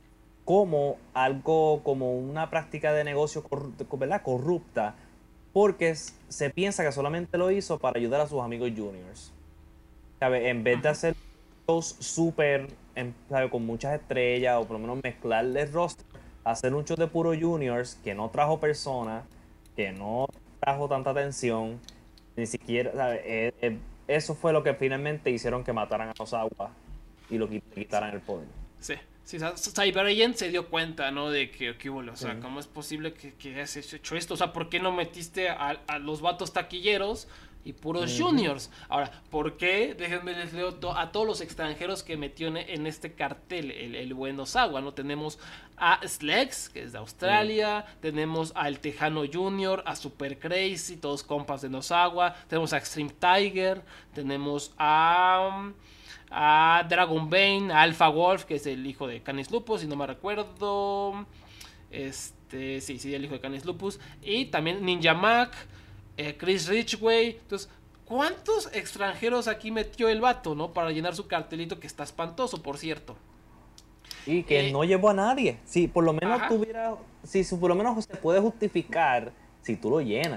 como algo, como una práctica de negocio corru- ¿verdad? corrupta, porque s- se piensa que solamente lo hizo para ayudar a sus amigos juniors. ¿Sabe? En vez de Ujú. hacer shows súper, en- ¿sabe? Con muchas estrellas, o por lo menos mezclarles roster, hacer un show de puro juniors que no trajo personas, que no trajo tanta atención, ni siquiera, ¿sabe? Eh, eh, eso fue lo que finalmente hicieron que mataran a Osawa y lo quit- le quitaran el poder. Sí, sí, Cy- Cyberagent se dio cuenta, ¿no? De que, que hubo, o sea, Sí. ¿cómo es posible que, que hayas hecho esto? O sea, ¿por qué no metiste a, a los vatos taquilleros y puros Ujú. juniors? Ahora, ¿por qué? Déjenme les leo to- a todos los extranjeros que metió en, en este cartel el, el buen Osawa, ¿no? Tenemos a Slex, que es de Mm. Australia, tenemos al Tejano Junior, a Super Crazy, todos compas de Nosawa, tenemos a Extreme Tiger, tenemos a a Dragon Bane, a Alpha Wolf, que es el hijo de Canis Lupus, si no me recuerdo. Este, sí, sí, el hijo de Canis Lupus. Y también Ninja Mac, eh, Chris Ridgway. Entonces, ¿cuántos extranjeros aquí metió el vato, no? Para llenar su cartelito, que está espantoso, por cierto. Y que Eh, no llevó a nadie. Si por lo menos ajá, tuviera, si su- por lo menos se puede justificar si tú lo llenas.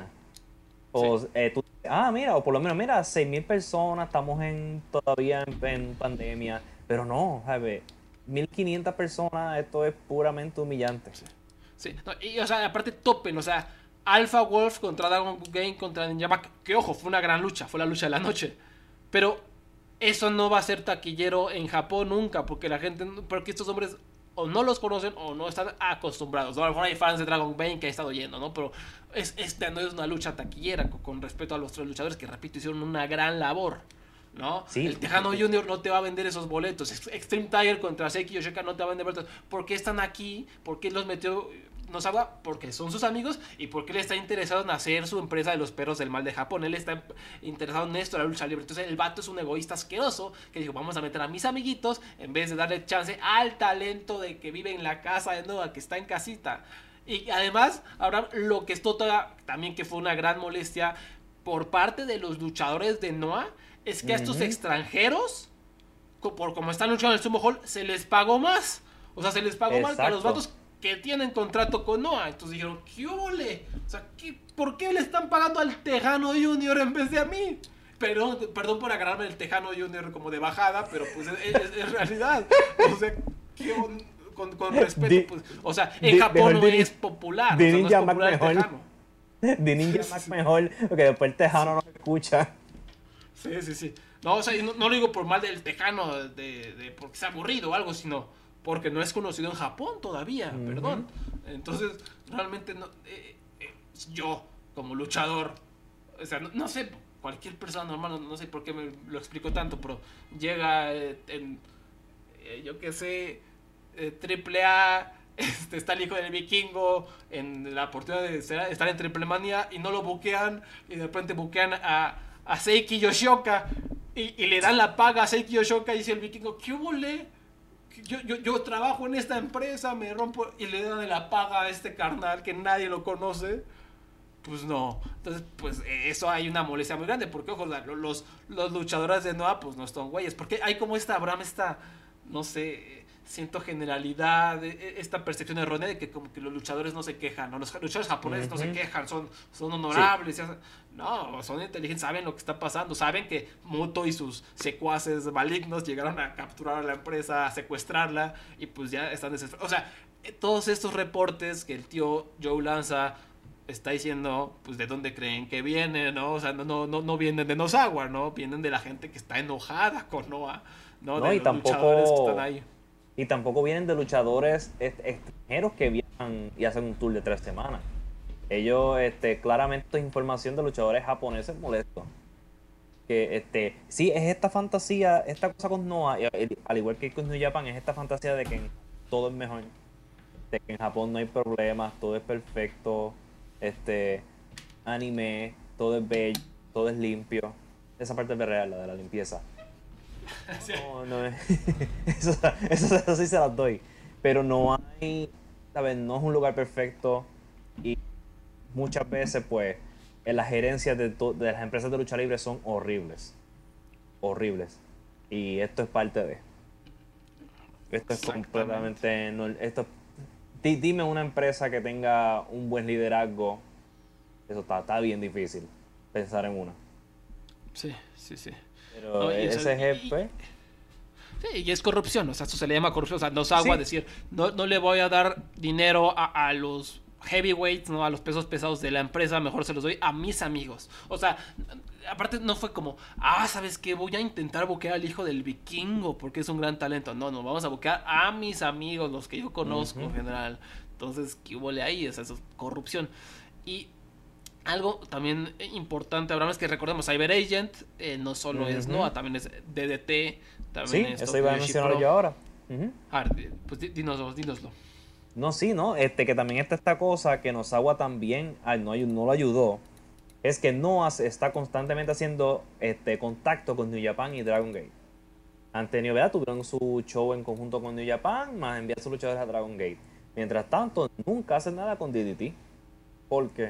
sí. O eh, tú, ah, mira, o por lo menos, mira, seis mil personas, estamos en, todavía en, en pandemia, pero no, ¿sabes? mil quinientas personas, esto es puramente humillante. Sí, no, y o sea, aparte topen, o sea, Alpha Wolf contra Dragon Game contra Ninja Mac, que ojo, fue una gran lucha, fue la lucha de la noche. Pero eso no va a ser taquillero en Japón nunca, porque la gente, porque estos hombres o no los conocen o no están acostumbrados. ¿No? A lo mejor hay fans de Dragon Bane que han estado yendo, ¿no? Pero es, esta no es una lucha taquillera con, con respeto a los tres luchadores que, repito, hicieron una gran labor. ¿No? El Sí, Tejano Junior no te va a vender esos boletos. Extreme Tiger contra Seiki Yoshika no te va a vender boletos. ¿Por qué están aquí? ¿Por qué los metió? No sabe, porque son sus amigos y porque él está interesado en hacer su empresa de los perros del mal de Japón. Él está interesado en esto, la lucha libre. Entonces el vato es un egoísta asqueroso que dijo, vamos a meter a mis amiguitos en vez de darle chance al talento de que vive en la casa de Noah, que está en casita. Y además, ahora lo que esto también que fue una gran molestia por parte de los luchadores de Noah es que a estos ujú, extranjeros, por como están luchando en el Sumo Hall, se les pagó más. O sea, se les pagó más que a los exacto. vatos que tienen contrato con Noah. Entonces dijeron, ¿qué ole? O sea, ¿qué, ¿por qué le están pagando al Tejano Junior en vez de a mí? Perdón, perdón por agarrarme el Tejano Junior como de bajada, pero pues es, es, es realidad. O sea, ¿qué on, con, con, respeto, Di, pues. O sea, en di, Japón mejor no di, es popular. O di sea, no es Ninja Mac popular el mejor. Tejano. Di Ninja Sí, Mac sí, mejor, porque después el sí. tejano no escucha. Sí, sí, sí. No, o sea, no, no lo digo por mal del tejano, de, de porque sea aburrido o algo, sino porque no es conocido en Japón todavía, Ujú. perdón. Entonces, realmente no, eh, eh, yo, como luchador, o sea, no, no sé, cualquier persona normal, no, no sé por qué me lo explico tanto, pero llega eh, en, eh, yo qué sé, eh, triple A, este, está el hijo del vikingo en la oportunidad de ser- estar en Triple Manía y no lo buquean y de repente buquean a, a Seiki Yoshioka y, y le dan la paga a Seiki Yoshioka y dice el vikingo, ¿qué volé? Yo, yo, yo trabajo en esta empresa, me rompo y le dan la paga a este carnal que nadie lo conoce. Pues no. Entonces, pues eh, eso hay una molestia muy grande. Porque, ojo, los, los luchadores de Noah, pues no son güeyes. Porque hay como esta, Abraham, esta, no sé, siento generalidad, esta percepción errónea de que como que los luchadores no se quejan, ¿no? Los luchadores japoneses no se Ujú. quejan, son, son Sí. honorables. No, son inteligentes, saben lo que está pasando, saben que Muto y sus secuaces malignos llegaron a capturar a la empresa, a secuestrarla y pues ya están desesperados. O sea, todos estos reportes que el tío Joe lanza está diciendo, pues, de dónde creen que vienen, ¿no? O sea, no, no, no, no vienen de Nozawa, ¿no? Vienen de la gente que está enojada con Noah, ¿no? No, De y los luchadores que están tampoco, ahí. y tampoco vienen de luchadores est- extranjeros que viajan y hacen un tour de tres semanas. Ellos, este, claramente esto es información de luchadores japoneses molestos. Que, este, sí, es esta fantasía, esta cosa con Noah, y al al igual que con New Japan, es esta fantasía de que todo es mejor, de que en Japón no hay problemas, todo es perfecto, este, anime, todo es bello, todo es limpio. Esa parte es real, la de la limpieza. Sí. No, no es. Eso, eso, eso sí se las doy. Pero no hay, ¿sabes? No es un lugar perfecto y muchas veces, pues, en las gerencias de, to- de las empresas de lucha libre son horribles. Horribles. Y esto es parte de. Esto es Exactamente. completamente. No, esto es di- dime una empresa que tenga un buen liderazgo. Eso está, está bien difícil pensar en una. Sí, sí, sí. Pero No, y, o e- sea, ese y- jefe, sí, y es corrupción, o sea, esto se le llama corrupción, o sea, nos agua sí. decir, no, no le voy a dar dinero a, a los heavyweights, ¿no? A los pesos pesados de la empresa, mejor se los doy a mis amigos. O sea, aparte no fue como, ah, ¿sabes qué? Voy a intentar boquear al hijo del vikingo porque es un gran talento. No, no, vamos a boquear a mis amigos, los que yo conozco en Ujú, general. Entonces, ¿qué hubo ahí? O sea, eso es corrupción. Y algo también importante, Abraham, es que recordemos, Cyber Agent eh, no solo es ujú. Noah, también es D D T, también Sí, es eso iba Tokyo a Yoshi mencionar Pro. yo ahora. Ujú. A ver, pues dínoslo, dínoslo. No, sí, ¿no? Este, que también está esta cosa que Nozawa también ay, no, ayu- no lo ayudó. Es que Noah se está constantemente haciendo este, contacto con New Japan y Dragon Gate. Ante New Japan tuvieron su show en conjunto con New Japan, más enviar sus luchadores a Dragon Gate. Mientras tanto, nunca hacen nada con D D T. ¿Por qué?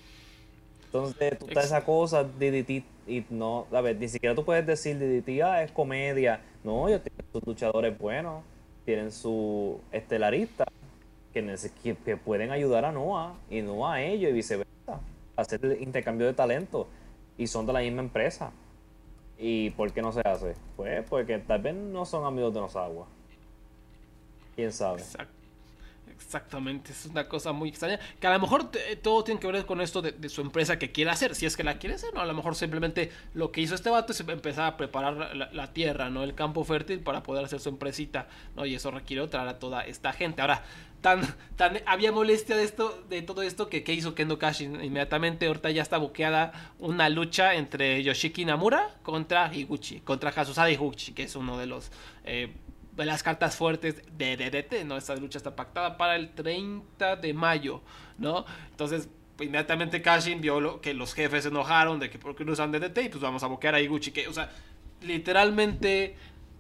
Entonces, tú estás Ex- esa cosa, D D T, y no, a ver, ni siquiera tú puedes decir D D T, ah, es comedia. No, ellos tienen sus luchadores buenos, tienen su estelarista, que, neces- que, que pueden ayudar a Noah y Noah a ellos y viceversa. Hacer el intercambio de talento. Y son de la misma empresa. ¿Y por qué no se hace? Pues porque tal vez no son amigos de Nozawa. ¿Quién sabe? exact- Exactamente, es una cosa muy extraña. Que a lo mejor te- todo tiene que ver con esto de, de su empresa que quiere hacer. Si es que la quiere hacer, ¿no? A lo mejor simplemente lo que hizo este vato es empezar a preparar la, la- la tierra, ¿no? El campo fértil para poder hacer su empresita, ¿no? Y eso requiere traer a toda esta gente. Ahora, tan, tan había molestia de esto, de todo esto, que ¿qué hizo Kendo Kashin? Inmediatamente, ahorita ya está buqueada una lucha entre Yoshiki Namura contra Higuchi, contra Hasusada Higuchi, que es uno de los eh, de las cartas fuertes de D D T, ¿no? Esta lucha está pactada para el treinta de mayo, ¿no? Entonces, pues, inmediatamente Kashin vio lo, que los jefes se enojaron de que por qué no usan D D T y pues vamos a boquear a Iguchi, que, o sea, literalmente,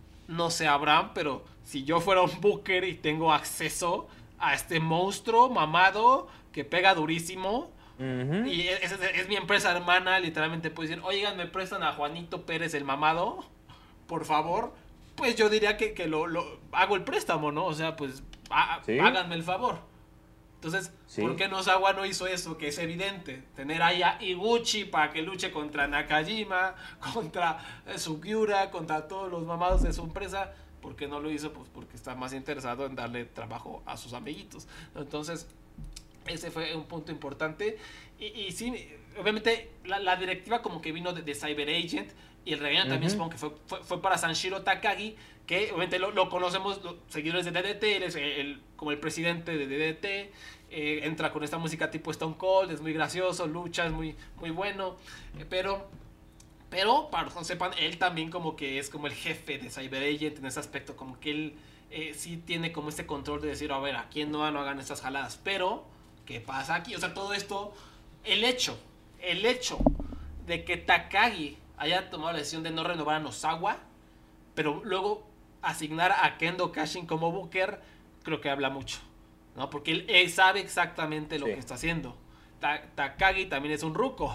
no sé, Abraham, pero si yo fuera un booker y tengo acceso a este monstruo mamado que pega durísimo, Ujú. y es, es- es mi empresa hermana, literalmente puedo decir, oigan, me prestan a Juanito Pérez el mamado, por favor, pues yo diría que, que lo, lo- hago el préstamo, ¿no? O sea, pues há- Sí, háganme el favor. Entonces, ¿por sí. qué Nozawa no hizo eso? Que es evidente. Tener ahí a Iguchi para que luche contra Nakajima, contra eh, Sugiura, contra todos los mamados de su empresa. ¿Por qué no lo hizo? Pues porque está más interesado en darle trabajo a sus amiguitos. Entonces, ese fue un punto importante. Y, y sí, obviamente la, la directiva como que vino de, de Cyber Agent. Y el regaño también Ujú. supongo que fue, fue, fue para Sanshiro Takagi, que obviamente lo, lo conocemos, los seguidores de D D T, él es el, como el presidente de D D T. Eh, entra con esta música tipo Stone Cold, es muy gracioso, lucha, es muy, muy bueno. Eh, pero pero, para los que no sepan, él también como que es como el jefe de Cyber Agent en ese aspecto, como que él eh, sí tiene como este control de decir, a ver, aquí en Noah no hagan estas jaladas. Pero, ¿qué pasa aquí? O sea, todo esto, el hecho, el hecho de que Takagi haya tomado la decisión de no renovar a Nozawa, pero luego asignar a Kendo Kashin como Booker, creo que habla mucho, ¿no? Porque él, él sabe exactamente lo Sí. que está haciendo. Ta- Takagi también es un ruco.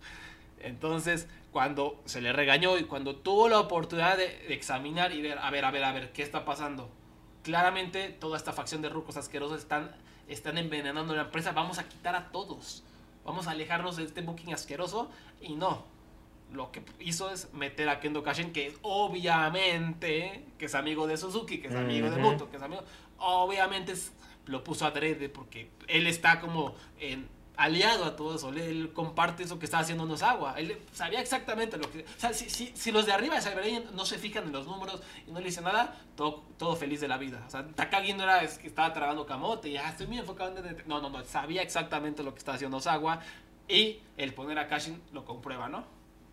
Entonces, cuando se le regañó y cuando tuvo la oportunidad de, de examinar y ver, a ver, a ver, a ver, ¿qué está pasando? Claramente, toda esta facción de rucos asquerosos están, están envenenando la empresa. Vamos a quitar a todos. Vamos a alejarnos de este booking asqueroso. Y no. Lo que hizo es meter a Kendo Kashin, que es obviamente que es amigo de Suzuki, que es amigo de Ujú. Muto, que es amigo. Obviamente es- lo puso a adrede porque él está como en aliado a todo eso. Él, él comparte eso que está haciendo Nozawa. Él sabía exactamente lo que. O sea, si, si, si los de arriba de Cyber Agent no se fijan en los números y no le dicen nada, todo, todo feliz de la vida. O sea, Takagi no era es que estaba tragando camote y ya estoy muy enfocado en. No, no, no. Sabía exactamente lo que estaba haciendo Nozawa. Y el poner a Kashin lo comprueba, ¿no?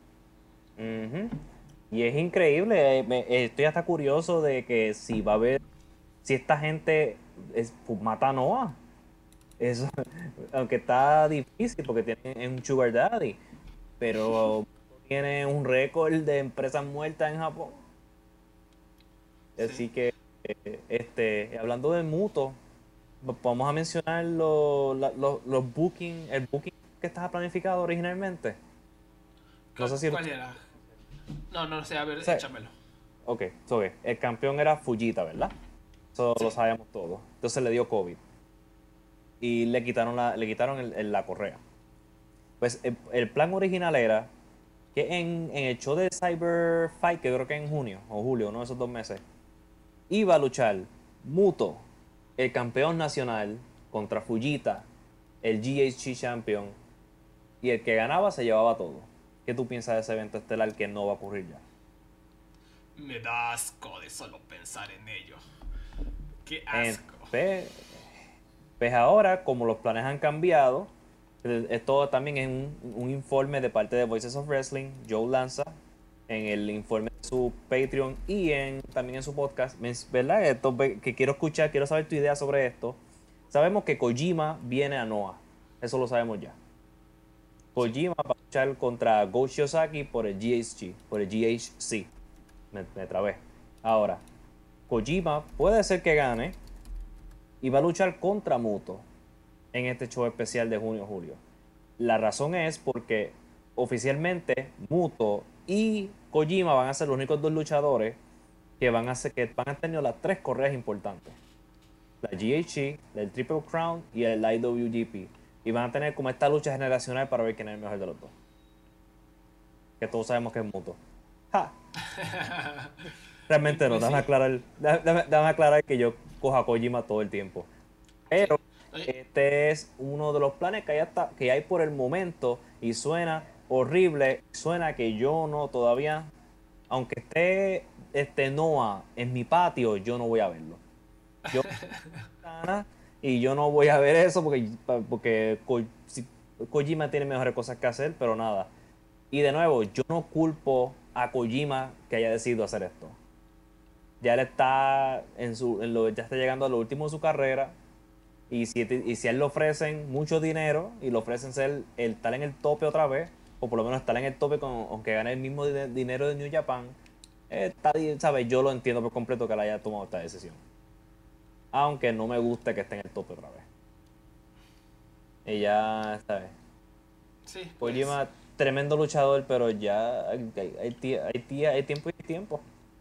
Ujú. Y es increíble, eh, me- eh, estoy hasta curioso de que si va a haber, si esta gente es, pues, mata a Noah. Eso, aunque está difícil porque tiene un sugar daddy, pero tiene un récord de empresas muertas en Japón. Sí. Así que, eh, este, hablando de Muto, v- vamos a mencionar lo- la- lo- los booking, el booking que estaba planificado originalmente. No sé si lo ¿Cuál era? No, no sé, a ver, sé. échamelo. Ok, so, ok, el campeón era Fujita, ¿verdad? Eso lo Sí. sabíamos todos. Entonces le dio COVID. y le quitaron la, le quitaron el- el- la correa. Pues el, el plan original era que en, en el show de Cyber Fight, que creo que en junio o julio, uno de esos dos meses, iba a luchar Muto, el campeón nacional, contra Fujita, el G H C Champion, y el que ganaba se llevaba todo. ¿Qué tú piensas de ese evento estelar que no va a ocurrir ya? Me da asco de solo pensar en ello. Qué En- asco. pues, pues ahora, como los planes han cambiado, eh, esto también es un, un informe de parte de Voices of Wrestling, Joe Lanza, en el informe de su Patreon y en, también en su podcast, Men- ¿verdad? Esto, ve- que quiero escuchar, quiero saber tu idea sobre esto. Sabemos que Kojima viene a Noah, eso lo sabemos ya. Sí. Kojima va a luchar contra Go Shiozaki por el G H G, por el G H C. Me, me trabé. Ahora, Kojima puede ser que gane y va a luchar contra Muto en este show especial de junio-julio. La razón es porque oficialmente Muto y Kojima van a ser los únicos dos luchadores que van a, ser, que van a tener las tres correas importantes. La G H C, el Triple Crown y el I W G P. Y van a tener como esta lucha generacional para ver quién es el mejor de los dos. Que todos sabemos que es Muto. ¡Ja! Y Realmente no, pues déjame sí. aclarar, déjame, déjame aclarar que yo cojo a Kojima todo el tiempo. Sí. Pero Oye, este es uno de los planes que hay, hasta, que hay por el momento y suena horrible. Suena que yo no todavía, aunque esté este Noah en mi patio, yo no voy a verlo. Yo gana y yo no voy a ver eso porque, porque Ko- si- Kojima tiene mejores cosas que hacer, pero nada. Y de nuevo, yo no culpo a Kojima que haya decidido hacer esto. Ya él está en su, en lo, ya está llegando a lo último de su carrera. Y si, y si a él le ofrecen mucho dinero y le ofrecen ser el estar en el tope otra vez, o por lo menos estar en el tope con, aunque gane el mismo dine- dinero de New Japan, eh, está, bien, ¿sabes? Yo lo entiendo por completo que él haya tomado esta decisión. Aunque no me gusta que esté en el tope otra vez. Y ya, ¿sabes? sí, pues. Kojima, tremendo luchador, pero ya hay, hay, hay, tie- hay tie- hay tiempo y hay tiempo.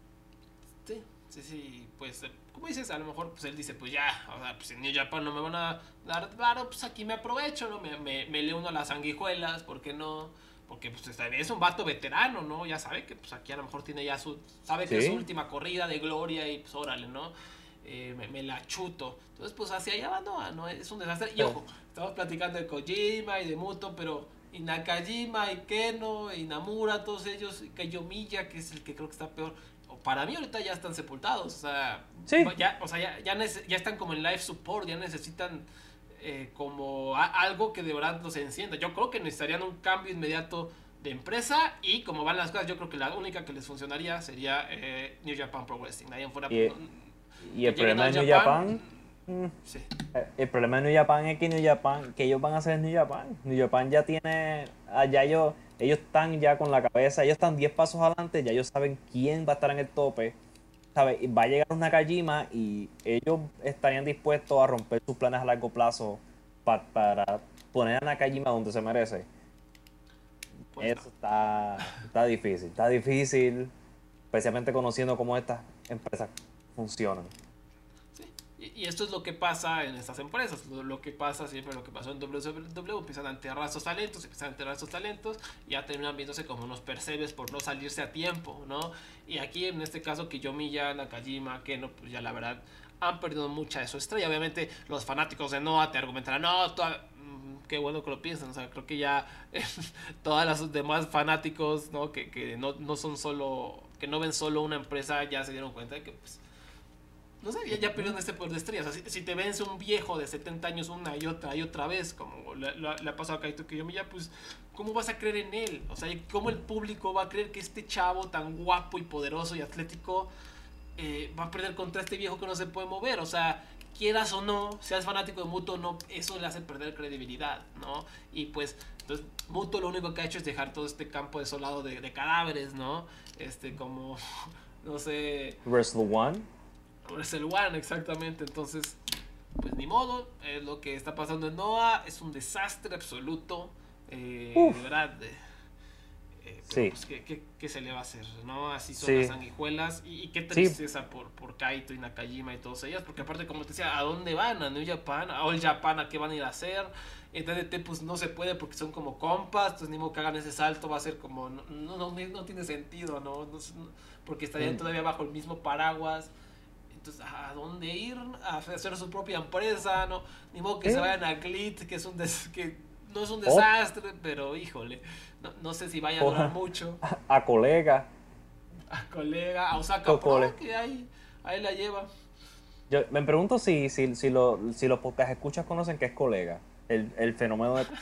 Sí, sí, sí, pues, eh, como dices, a lo mejor pues él dice, pues ya, o sea, pues en New Japan no me van a dar varo, pues aquí me aprovecho, ¿no? Me, me, me le uno a las sanguijuelas, ¿por qué no? Porque pues está- es un vato veterano, ¿no? Ya sabe que pues aquí a lo mejor tiene ya su, sabe que es su Sí. última corrida de gloria y pues órale, ¿no? Eh, me, me la chuto. Entonces pues hacia allá va, ¿no? ¿no? Es un desastre. Y Pero- ojo, estamos platicando de Kojima y de Muto, pero y Nakajima y Keno y Namura, todos ellos, y Kiyomiya, que es el que creo que está peor. Para mí ahorita ya están sepultados, o sea, Sí. ya, o sea, ya, ya, nece- ya están como en life support, ya necesitan eh, como a- algo que de verdad los encienda. Yo creo que necesitarían un cambio inmediato de empresa y como van las cosas, yo creo que la única que les funcionaría sería eh, New Japan Pro Wrestling. De ahí en fuera, pues, Y, no- y que el lleguen problema al de New Japan, Japan. mm, sí. Eh, El problema de New Japan es que New Japan, que ellos van a hacer en New Japan. New Japan ya tiene, allá ellos, ellos están ya con la cabeza, ellos están diez pasos adelante, ya ellos saben quién va a estar en el tope, ¿sabes? Y va a llegar un Nakajima y ellos estarían dispuestos a romper sus planes a largo plazo pa- para poner a Nakajima donde se merece. Pues no. Eso está, está difícil, está difícil, especialmente conociendo cómo estas empresas funcionan. Sí. Y, y esto es lo que pasa en estas empresas, lo, lo que pasa siempre, lo que pasó en W W E, empiezan a enterrar a estos talentos, empiezan a enterrar a estos talentos y ya terminan viéndose como unos percebes por no salirse a tiempo, ¿no? Y aquí en este caso Kiyomiya, Nakajima, que no, pues ya la verdad han perdido mucha de su estrella. Obviamente los fanáticos de Noah te argumentarán, no, toda- mm, qué bueno que lo piensan, o sea, creo que ya todas las demás fanáticos, ¿no? Que, que no, no son solo, que no ven solo una empresa, ya se dieron cuenta de que pues no sé, ya, ya perdieron este poder de estrellas. O sea, si, si te vence un viejo de setenta años una y otra y otra vez, como le, le- le ha pasado a Kaito Kiyomiya, pues, ¿cómo vas a creer en él? O sea, ¿cómo el público va a creer que este chavo tan guapo y poderoso y atlético eh, va a perder contra este viejo que no se puede mover? O sea, quieras o no, seas fanático de Muto o no, eso le hace perder credibilidad, ¿no? Y pues, entonces, Muto lo único que ha hecho es dejar todo este campo desolado de, de cadáveres, ¿no? Este, como, no sé, Wrestle One. es el One, exactamente. Entonces, pues ni modo. Es lo que está pasando en Noah. Es un desastre absoluto. Eh, Uf. de verdad. eh, Eh, pero Sí, pues, ¿qué, qué, qué se le va a hacer? ¿No? Así son las sí, sanguijuelas. Y, y qué sí, tristeza por, por Kaito y Nakajima y todas ellas. Porque aparte, como te decía, ¿a dónde van? ¿A New Japan? ¿A All Japan? ¿A qué van a ir a hacer? En D D T pues no se puede porque son como compas. Entonces ni modo que hagan ese salto. Va a ser como... No, no, no, no tiene sentido, ¿no? No, no, porque estarían mm, todavía bajo el mismo paraguas. Entonces, ¿a dónde ir? A hacer su propia empresa, ¿no? Ni modo que se sí. vayan a Glit, que es un des que no es un O, desastre, pero híjole, no, no sé si vaya a o durar mucho. a colega, A colega, a Osaka o Pro, cole. que ahí, ahí la lleva. Yo me pregunto si, si, si, lo, si los podcast escuchas conocen qué es colega. El, el fenómeno de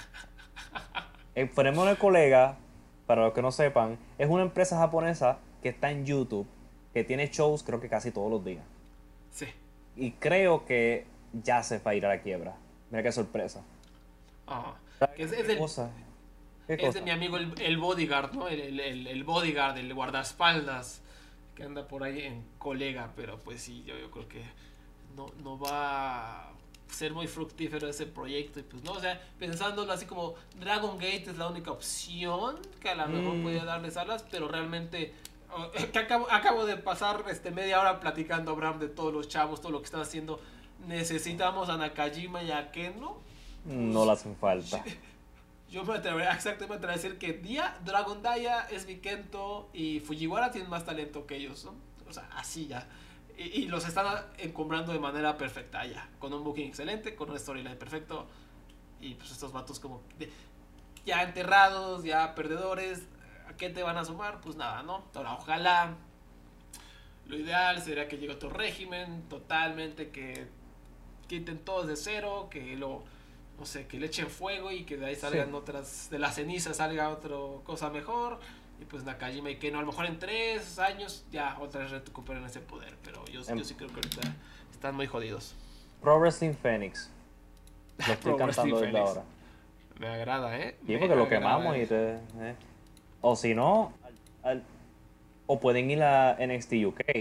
el fenómeno de colega, para los que no sepan, es una empresa japonesa que está en YouTube, que tiene shows creo que casi todos los días. Sí. Y creo que ya se va a ir a la quiebra. Mira qué sorpresa. Ah, ¿Sabes que es, qué, es qué del, cosa? ¿Qué es de cosa? mi amigo el, el bodyguard, ¿no? El, el, el, el bodyguard, el guardaespaldas, que anda por ahí en colega, pero pues sí, yo, yo creo que no, no va a ser muy fructífero ese proyecto. Y pues no, o sea, pensándolo así como Dragon Gate es la única opción que a lo mejor Mm, podría darles alas, pero realmente oh, que acabo, acabo de pasar este media hora platicando a Abraham de todos los chavos, todo lo que están haciendo. Necesitamos a Nakajima y a Keno. no le Pues hacen falta. yo me atrevería exactamente a decir que Dia, Dragon Daya, Esmi Kento y Fujiwara tienen más talento que ellos, ¿no? O sea, así ya. Y, y los están encumbrando de manera perfecta ya. Con un booking excelente, con un storyline perfecto. Y pues estos vatos como de- ya enterrados, ya perdedores. ¿A qué te van a sumar? Pues nada, ¿no? Ahora, ojalá. Lo ideal sería que llegue otro régimen totalmente que quiten todos de cero, que lo no sé, que le echen fuego y que de ahí Sí. salgan otras, de la ceniza salga otra cosa mejor. Y pues Nakajima y Keno, a lo mejor en tres años ya otra vez recuperen ese poder. Pero yo, En yo sí creo que ahorita están muy jodidos. Pro Wrestling Phoenix. Lo estoy Pro Wrestling cantando desde Phoenix. ahora. Me agrada, ¿eh? Sí, Me porque lo agrada. quemamos Eh. y te, eh. O si no, al- al- o pueden ir a N X T U K.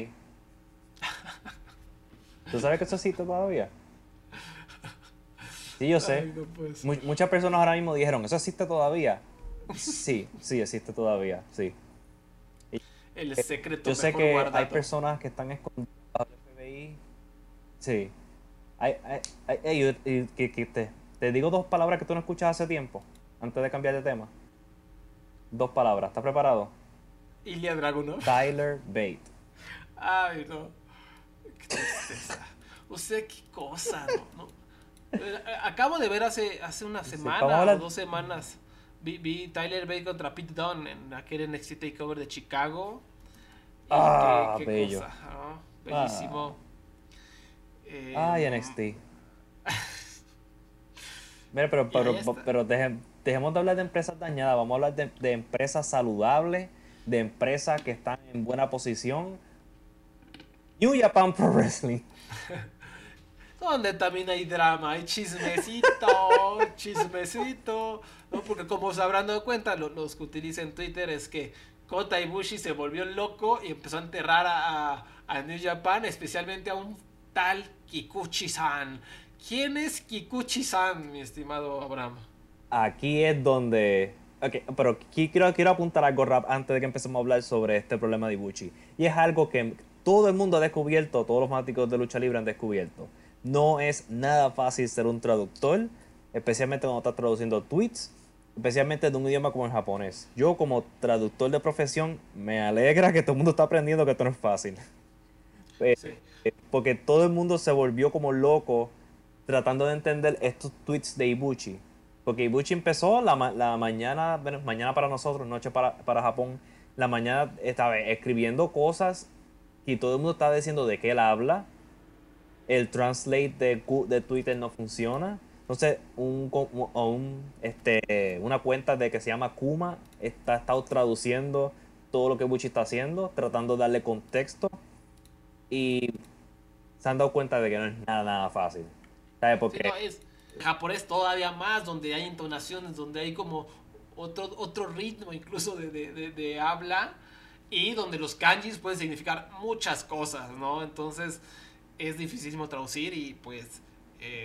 ¿Tú sabes que eso existe todavía? Sí, yo sé. Ay, no puede ser. Mu- muchas personas ahora mismo dijeron, ¿eso existe todavía? Sí, sí, existe todavía, sí. Y, El eh, secreto yo sé mejor que hay guardado. personas que están escondidas bajo el F B I. Sí. Hay, hay, hay- hay- y- que, que te, te digo dos palabras que tú no escuchas hace tiempo, antes de cambiar de tema. Dos palabras, ¿estás preparado? Ilya Dragunov. Tyler Bate. Ay, no. Qué tristeza. O sea, qué cosa, ¿no? ¿No? Eh, Acabo de ver hace, hace una Sí, vamos a semana o hablar. dos semanas. Vi, vi Tyler Bate contra Pete Dunne en aquel N X T Takeover de Chicago. Y qué, Ah, qué bello. cosa, ¿no? Ah, Bellísimo. Eh, ay, N X T. Mira, pero, y ahí pero, está. pero deje- dejemos de hablar de empresas dañadas, vamos a hablar de, de empresas saludables, de empresas que están en buena posición. New Japan Pro Wrestling. Donde también hay drama, hay chismecito, chismecito, ¿no? Porque como se habrán dado cuenta, lo- los que utilizan Twitter es que Kota Ibushi se volvió loco y empezó a enterrar a, a, a New Japan, especialmente a un tal Kikuchi-san. ¿Quién es Kikuchi-san, mi estimado Abraham? Aquí es donde... Ok, pero aquí quiero, quiero apuntar algo rap antes de que empecemos a hablar sobre este problema de Ibushi. Y es algo que todo el mundo ha descubierto, todos los fanáticos de lucha libre han descubierto. No es nada fácil ser un traductor, especialmente cuando estás traduciendo tweets, especialmente de un idioma como el japonés. Yo como traductor de profesión me alegra que todo el mundo está aprendiendo que esto no es fácil. Eh, Sí. Porque todo el mundo se volvió como loco tratando de entender estos tweets de Ibushi. Porque Ibushi empezó la, ma- la mañana, bueno, mañana para nosotros, noche para, para Japón, la mañana estaba escribiendo cosas y todo el mundo estaba diciendo de qué él habla. El translate de, Cu- de Twitter no funciona. Entonces, un, co- un, un, este, una cuenta de que se llama Kuma está estado traduciendo todo lo que Ibushi está haciendo, tratando de darle contexto y se han dado cuenta de que no es nada, nada fácil. ¿Sabes? Sí, Porque, no, es japonés todavía más, donde hay entonaciones, donde hay como otro, otro ritmo incluso de, de, de, de habla y donde los kanjis pueden significar muchas cosas, ¿no? Entonces es dificilísimo traducir y pues eh,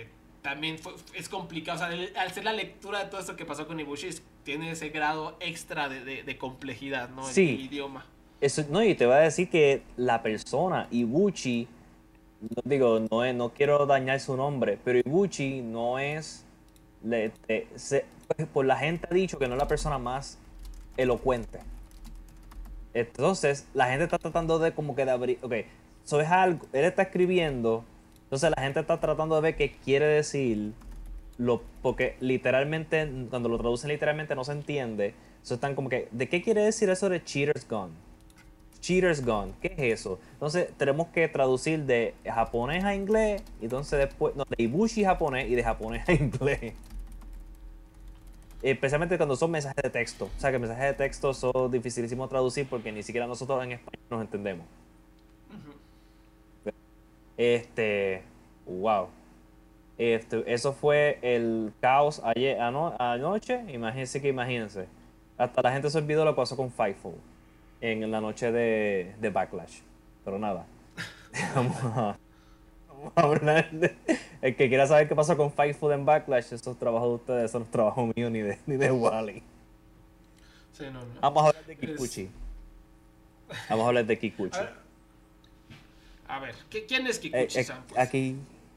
también fue- es complicado. O sea, el- al hacer la lectura de todo esto que pasó con Ibushi, es- tiene ese grado extra de, de- de complejidad, ¿no? El, el Sí, idioma. eso, no, y te voy a decir que la persona, Ibuchi, no digo, no es, no quiero dañar su nombre, pero Ibuchi no es, le- te- se- pues, por la gente ha dicho que no es la persona más elocuente. Entonces, la gente está tratando de como que de abrir, ok, eso es algo, él está escribiendo, entonces la gente está tratando de ver qué quiere decir, lo, porque literalmente, cuando lo traducen literalmente no se entiende, eso están como que, ¿de qué quiere decir eso de Cheater's Gone? Cheater's Gone, ¿qué es eso? Entonces tenemos que traducir de japonés a inglés, y entonces después, no, de Ibushi japonés y de japonés a inglés. Especialmente cuando son mensajes de texto. O sea, que mensajes de texto son dificilísimos de traducir porque ni siquiera nosotros en español nos entendemos. Este, wow. Este, eso fue el caos ayer, ano- anoche. Imagínense que imagínense. Hasta la gente se olvidó lo que pasó con Fightful en la noche de, de Backlash. Pero nada. Vamos a, vamos a hablar de- El que quiera saber qué pasó con Fightful en Backlash, eso es trabajo de ustedes, eso no es trabajo mío ni de, ni de Wally. Sí, no, no. Vamos a hablar de Es- Kikuchi. Vamos a hablar de a Kikuchi. ver, a ver, ¿qué- ¿quién es Eh, eh, Kikuchi-san? Pues? aquí,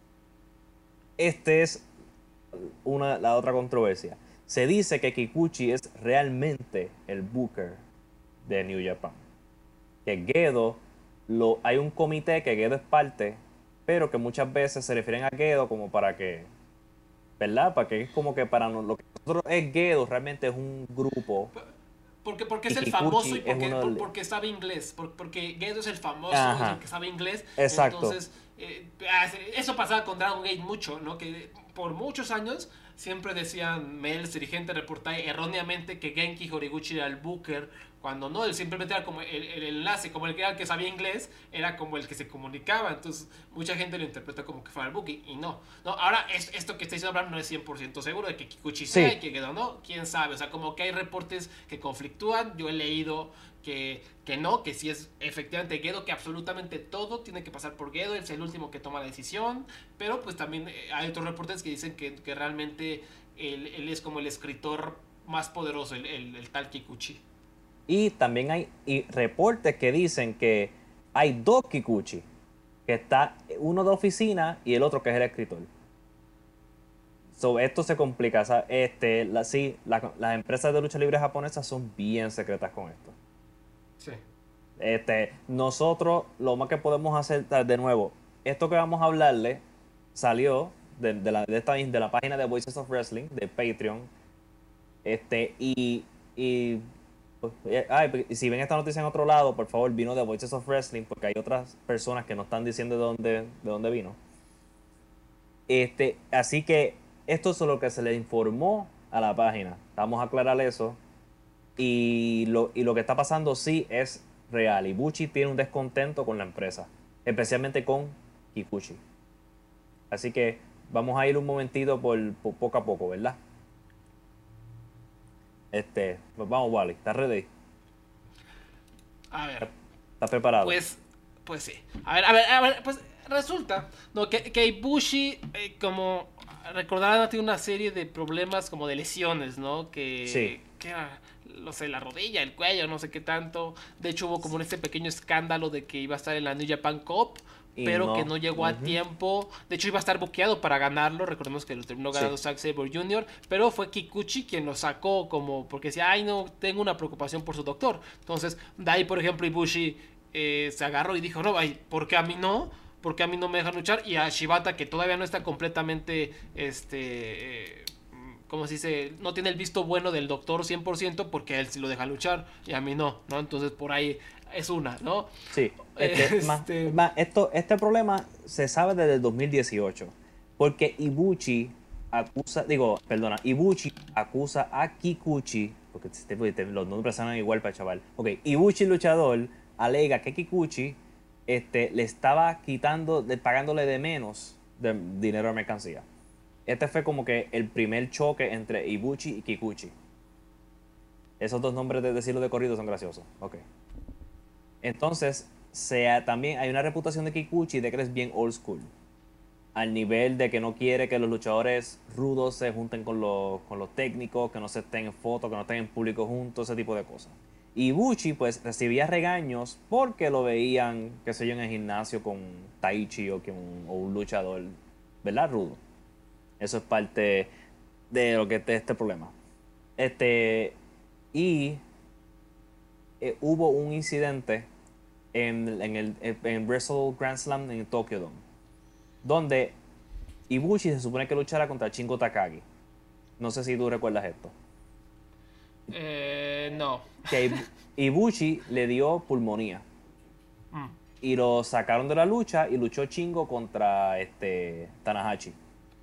este es una, la otra controversia. Se dice que Kikuchi es realmente el Booker de New Japan. Que Gedo, lo, hay un comité que Gedo es parte, pero que muchas veces se refieren a Gedo como para que, ¿verdad? Para que es como que para no- lo que nosotros es Gedo realmente es un grupo Porque, porque y es el famoso y Kikuchi es porque, uno por- del... porque sabe inglés. Por- porque Gedo es el famoso, es el Ajá, que sabe inglés. exacto. Entonces, eh, ah, eso pasaba con Dragon Gate mucho, ¿no? Que por muchos años siempre decían Meltzer dirigente reportaje erróneamente que Genki Horiguchi era el Booker, cuando no, él simplemente era como el, el enlace, como el que era el que sabía inglés, era como el que se comunicaba. Entonces, mucha gente lo interpreta como que fuera el Booker y no. No, ahora es, esto que está diciendo Abraham no es cien por ciento seguro de que Kikuchi sea Sí, y que Gedo no, quién sabe. O sea, como que hay reportes que conflictúan. Yo he leído que, que no, que sí es efectivamente Gedo, que absolutamente todo tiene que pasar por Gedo, él es el último que toma la decisión, pero pues también eh, hay otros reportes que dicen que, que realmente él, él es como el escritor más poderoso, el, el, el tal Kikuchi. y también hay y reportes que dicen que hay dos Kikuchi, que está uno de oficina y el otro que es el escritor. So, esto se complica, o sea, este, la, sí, la- las empresas de lucha libre japonesas son bien secretas con esto. Sí. Este, nosotros lo más que podemos hacer, de nuevo, esto que vamos a hablarle salió de, de la, de, esta, de la página de Voices of Wrestling, de Patreon, este, y, y pues, eh, ay, pues, si ven esta noticia en otro lado, por favor, vino de Voices of Wrestling, porque hay otras personas que no están diciendo de dónde, de dónde vino. Este, así que esto es lo que se le informó a la página. Vamos a aclarar eso. Y lo, y lo que está pasando sí es real. Ibuchi tiene un descontento con la empresa, especialmente con Kikuchi. Así que vamos a ir un momentito por, por poco a poco, ¿verdad? Este, pues vamos, Wally, ¿estás ready? A ver, ¿Estás preparado? pues, pues sí. A ver, a ver, a ver, pues resulta, no, que, que Ibushi, eh, como recordarán, tiene una serie de problemas como de lesiones, ¿no? Sí. Que, que era, no sé, la rodilla, el cuello, no sé qué tanto. De hecho, hubo como este pequeño escándalo de que iba a estar en la New Japan Cup, Y pero que no. no llegó a Ujú. tiempo. De hecho, iba a estar buqueado para ganarlo. Recordemos que lo terminó Sí. ganando Zack Sabre junior Pero fue Kikuchi quien lo sacó como porque decía, ay, no, tengo una preocupación por su doctor. Entonces, de ahí, por ejemplo, Ibushi eh, se agarró y dijo, no, ay, ¿por qué a mí no? ¿Por qué a mí no me dejan luchar? Y a Shibata, que todavía no está completamente, este... eh, como se dice, no tiene el visto bueno del doctor cien por ciento porque a él sí lo deja luchar y a mí no, ¿no? Entonces por ahí es una, ¿no? Sí. Este, más- Este, más, esto, este problema se sabe desde el dos mil dieciocho. Porque Ibuchi acusa, digo, perdona, Ibuchi acusa a Kikuchi, porque te- te- los nombres suenan igual para chaval. Ok, Ibuchi luchador alega que Kikuchi este, le estaba quitando, de- pagándole de menos de dinero de mercancía. Este fue como que el primer choque entre Ibuchi y Kikuchi. Esos dos nombres de decirlo de corrido son graciosos. Ok. Entonces, sea, también hay una reputación de Kikuchi de que es bien old school. al nivel de que no quiere que los luchadores rudos se junten con los, con los técnicos, que no se estén en fotos, que no estén en público juntos, ese tipo de cosas. Y Ibushi pues recibía regaños porque lo veían, qué sé yo, en el gimnasio con Taichi o, que un, o un luchador, ¿verdad? Rudo. Eso es parte de lo que es este problema. Este, y eh, hubo un incidente en, en el en Wrestle Grand Slam en Tokyo Dome, donde Ibushi se supone que luchará contra Shingo Takagi. No sé si tú recuerdas esto. Eh, no. Que Ibushi le dio pulmonía Mm. y lo sacaron de la lucha y luchó Shingo contra este Tanahashi.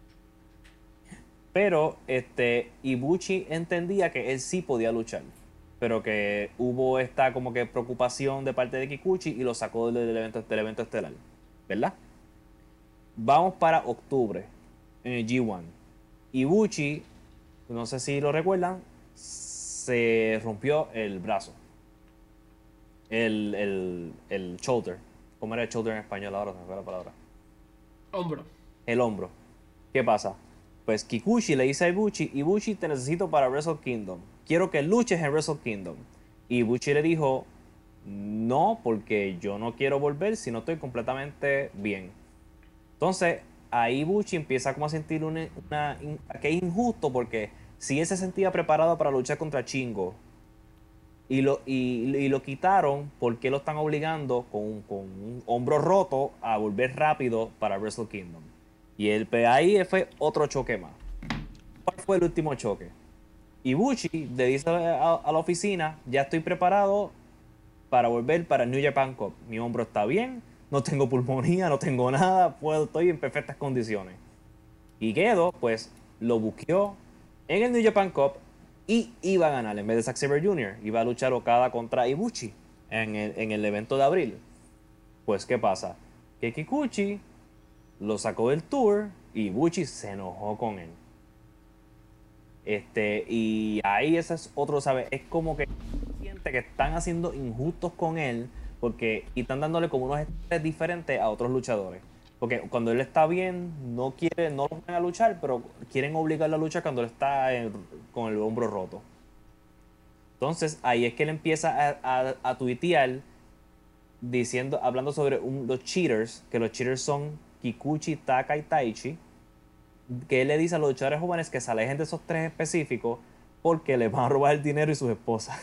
Pero este Ibushi entendía que él sí podía luchar, pero que hubo esta como que preocupación de parte de Kikuchi y lo sacó del evento, del evento estelar, ¿verdad? Vamos para octubre en el G uno. Ibushi, no sé si lo recuerdan, se rompió el brazo. El, el, el shoulder. ¿Cómo era el shoulder en español ahora? Se me fue la palabra. Hombro. El hombro. ¿Qué pasa? Pues Kikuchi le dice a Ibushi, Ibushi, te necesito para Wrestle Kingdom. Quiero que luches en Wrestle Kingdom. Y Ibushi le dijo, no, porque yo no quiero volver si no estoy completamente bien. Entonces, ahí Ibushi empieza como a sentir una, una, que es injusto porque si él se sentía preparado para luchar contra Shingo y lo, y, y lo quitaron, ¿por qué lo están obligando con, con un hombro roto a volver rápido para Wrestle Kingdom? Y el, pues, ahí fue otro choque más. ¿Cuál fue el último choque? Ibushi le dice a, a la oficina, ya estoy preparado para volver para el New Japan Cup. Mi hombro está bien, no tengo pulmonía, no tengo nada, puedo, estoy en perfectas condiciones. Y Gedo, pues, lo buqueó en el New Japan Cup y iba a ganar en vez de Zack Sabre junior Iba a luchar Okada contra Ibushi en el, en el evento de abril. Pues, ¿qué pasa? Que Kikuchi lo sacó del tour y Ibushi se enojó con él. Este, y ahí ese es otro, ¿sabes? Es como que siente que están haciendo injustos con él porque y están dándole como unos estrés diferentes a otros luchadores. Porque cuando él está bien, no quiere, no lo ponen a luchar, pero quieren obligarlo a luchar cuando él está en, con el hombro roto. Entonces ahí es que él empieza a, a, a tuitear diciendo, hablando sobre un, los cheaters, que los cheaters son Kikuchi, Taka y Taichi, que él le dice a los luchadores jóvenes que se alejen de esos tres específicos porque les van a robar el dinero y sus esposas.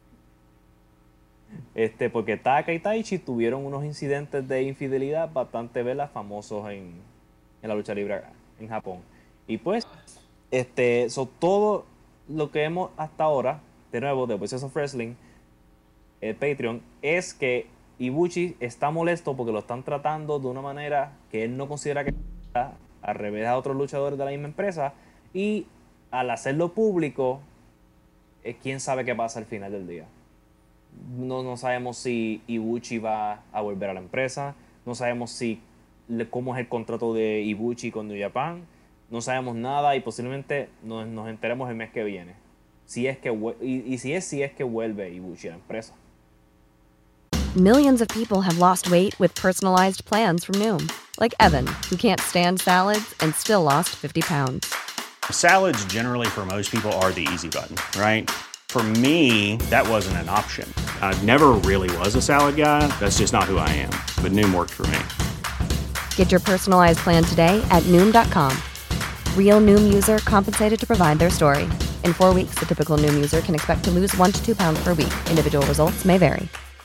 Este, porque Taka y Taichi tuvieron unos incidentes de infidelidad bastante velas famosos en, en la lucha libre en Japón. Y pues, este, so, todo lo que hemos hasta ahora, de nuevo, de Voices of Wrestling, el Patreon, es que Ibushi está molesto porque lo están tratando de una manera que él no considera que está, al revés a otros luchadores de la misma empresa, y al hacerlo público, eh, quién sabe qué pasa al final del día. No, no sabemos si Ibushi va a volver a la empresa, no sabemos si cómo es el contrato de Ibushi con New Japan, no sabemos nada y posiblemente nos, nos enteremos el mes que viene. Si es que y, y si es si es que vuelve Ibushi a la empresa. Millions of people have lost weight with personalized plans from Noom, like Evan, who can't stand salads and still lost fifty pounds. Salads generally for most people are the easy button, right? For me, that wasn't an option. I never really was a salad guy. That's just not who I am. But Noom worked for me. Get your personalized plan today at Noom dot com. Real Noom user compensated to provide their story. In four weeks, the typical Noom user can expect to lose one to two pounds per week. Individual results may vary.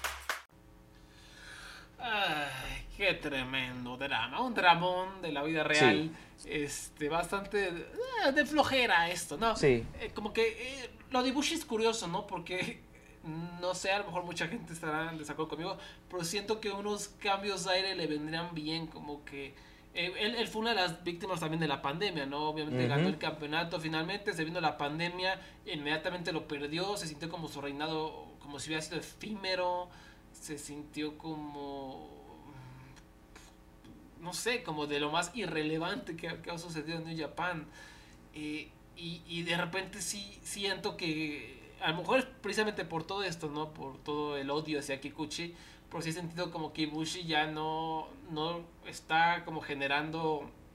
Ay, qué tremendo drama. Un dramón de la vida real. Sí. Este, bastante eh, de flojera esto, ¿no? Sí. Eh, como que eh, lo de Ibushi es curioso, ¿no? Porque, no sé, a lo mejor mucha gente estará en desacuerdo conmigo, pero siento que unos cambios de aire le vendrían bien, como que... Eh, él, él fue una de las víctimas también de la pandemia, ¿no? Obviamente uh-huh. ganó el campeonato finalmente, se vino la pandemia, inmediatamente lo perdió, se sintió como su reinado, como si hubiera sido efímero, se sintió como... no sé, como de lo más irrelevante que, que ha sucedido en New Japan. Eh, y, y de repente sí siento que, a lo mejor es precisamente por todo esto, ¿no? Por todo el odio hacia Kikuchi, pero sí he sentido como que Ibushi ya no, no está como generando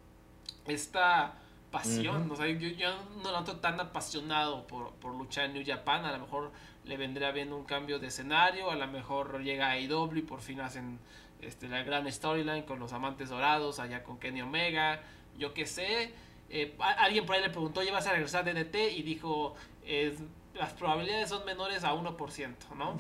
esta pasión. Ujú. O sea, yo, yo no lo noto tan apasionado por, por luchar en New Japan. A lo mejor le vendría bien un cambio de escenario, a lo mejor llega a A E W y por fin hacen este, la gran storyline con los amantes dorados, allá con Kenny Omega, yo qué sé. Eh, a- alguien por ahí le preguntó, ¿ya vas a regresar a D D T? Y dijo, es, las probabilidades son menores a uno por ciento, ¿no?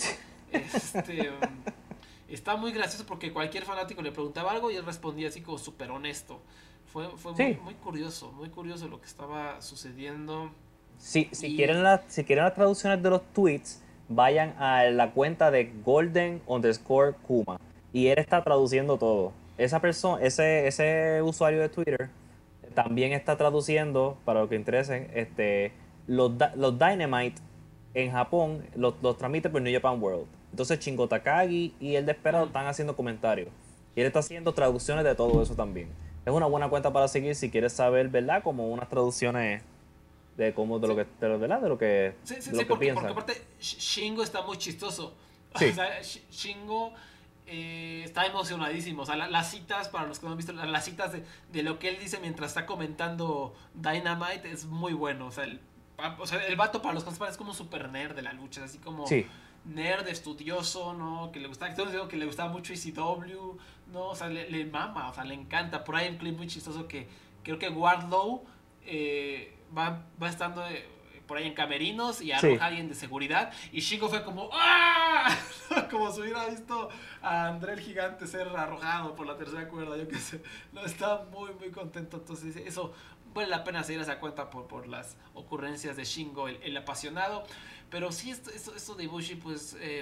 Este, um, está muy gracioso porque cualquier fanático le preguntaba algo y él respondía así como súper honesto. Fue, fue muy, Sí, muy curioso, muy curioso lo que estaba sucediendo. si, si Y quieren las, si quieren las traducciones de los tweets, vayan a la cuenta de Golden underscore Kuma. Y él está traduciendo todo. Esa persona, ese, ese usuario de Twitter también está traduciendo, para los que interesen, este, los, da- los Dynamite en Japón los, los transmite por New Japan World. Entonces Shingo Takagi y el Desperado mm, están haciendo comentarios. Y él está haciendo traducciones de todo eso también. Es una buena cuenta para seguir si quieres saber, ¿verdad? Como unas traducciones de cómo, de lo sí, que, de lo, ¿verdad? De lo que, sí, sí, de sí, lo que porque, porque piensan. aparte Sh- Shingo está muy chistoso. O Sí, sea, Sh- Shingo eh, está emocionadísimo. O sea, la- las citas, para los que no han visto, la- las citas de, de lo que él dice mientras está comentando Dynamite es muy bueno. O sea, el, pa- o sea, el vato, para los que no sepan, es como un super nerd de la lucha, así como sí, nerd, estudioso, ¿no? Que le gustaba, todos digo que le gustaba mucho E C W, ¿no? O sea, le, le mama, o sea, le encanta. Por ahí hay un clip muy chistoso que creo que Wardlow eh, va, va estando eh, por ahí en camerinos y sí. arroja a alguien de seguridad y Shingo fue como ¡ah! Como si hubiera visto a André el Gigante ser arrojado por la tercera cuerda, yo qué sé. No, estaba muy muy contento, entonces eso vale la pena seguir esa cuenta por, por las ocurrencias de Shingo, el, el apasionado. Pero sí, esto, esto, esto de Ibushi, pues eh,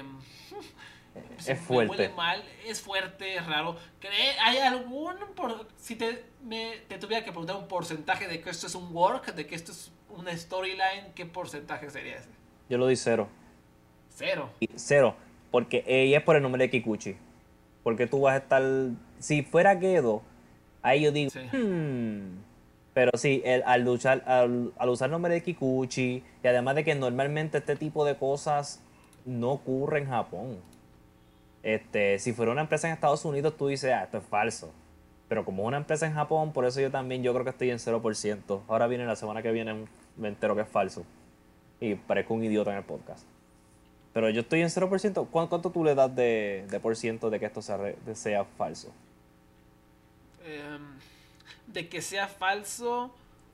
sí, Es me huele fuerte. mal, es fuerte, es raro. ¿Cree- ¿Hay algún, por, si te, me, te tuviera que preguntar un porcentaje de que esto es un work, de que esto es una storyline, qué porcentaje sería ese? Yo lo doy cero. Cero. Y cero. Porque ella es por el nombre de Kikuchi. Porque tú vas a estar. Si fuera Gedo, ahí yo digo, Sí. hmm. Pero sí, el- al, luchar, al, al usar el nombre de Kikuchi, y además de que normalmente este tipo de cosas no ocurre en Japón. Este, si fuera una empresa en Estados Unidos, tú dices, ah, esto es falso. Pero como es una empresa en Japón, por eso yo también yo creo que estoy en cero por ciento. Ahora viene la semana que viene, me entero que es falso. Y parezco un idiota en el podcast. Pero yo estoy en cero por ciento. ¿Cuán- ¿Cuánto tú le das de, de por ciento de que esto sea, re- de- sea falso? Em, de que sea falso,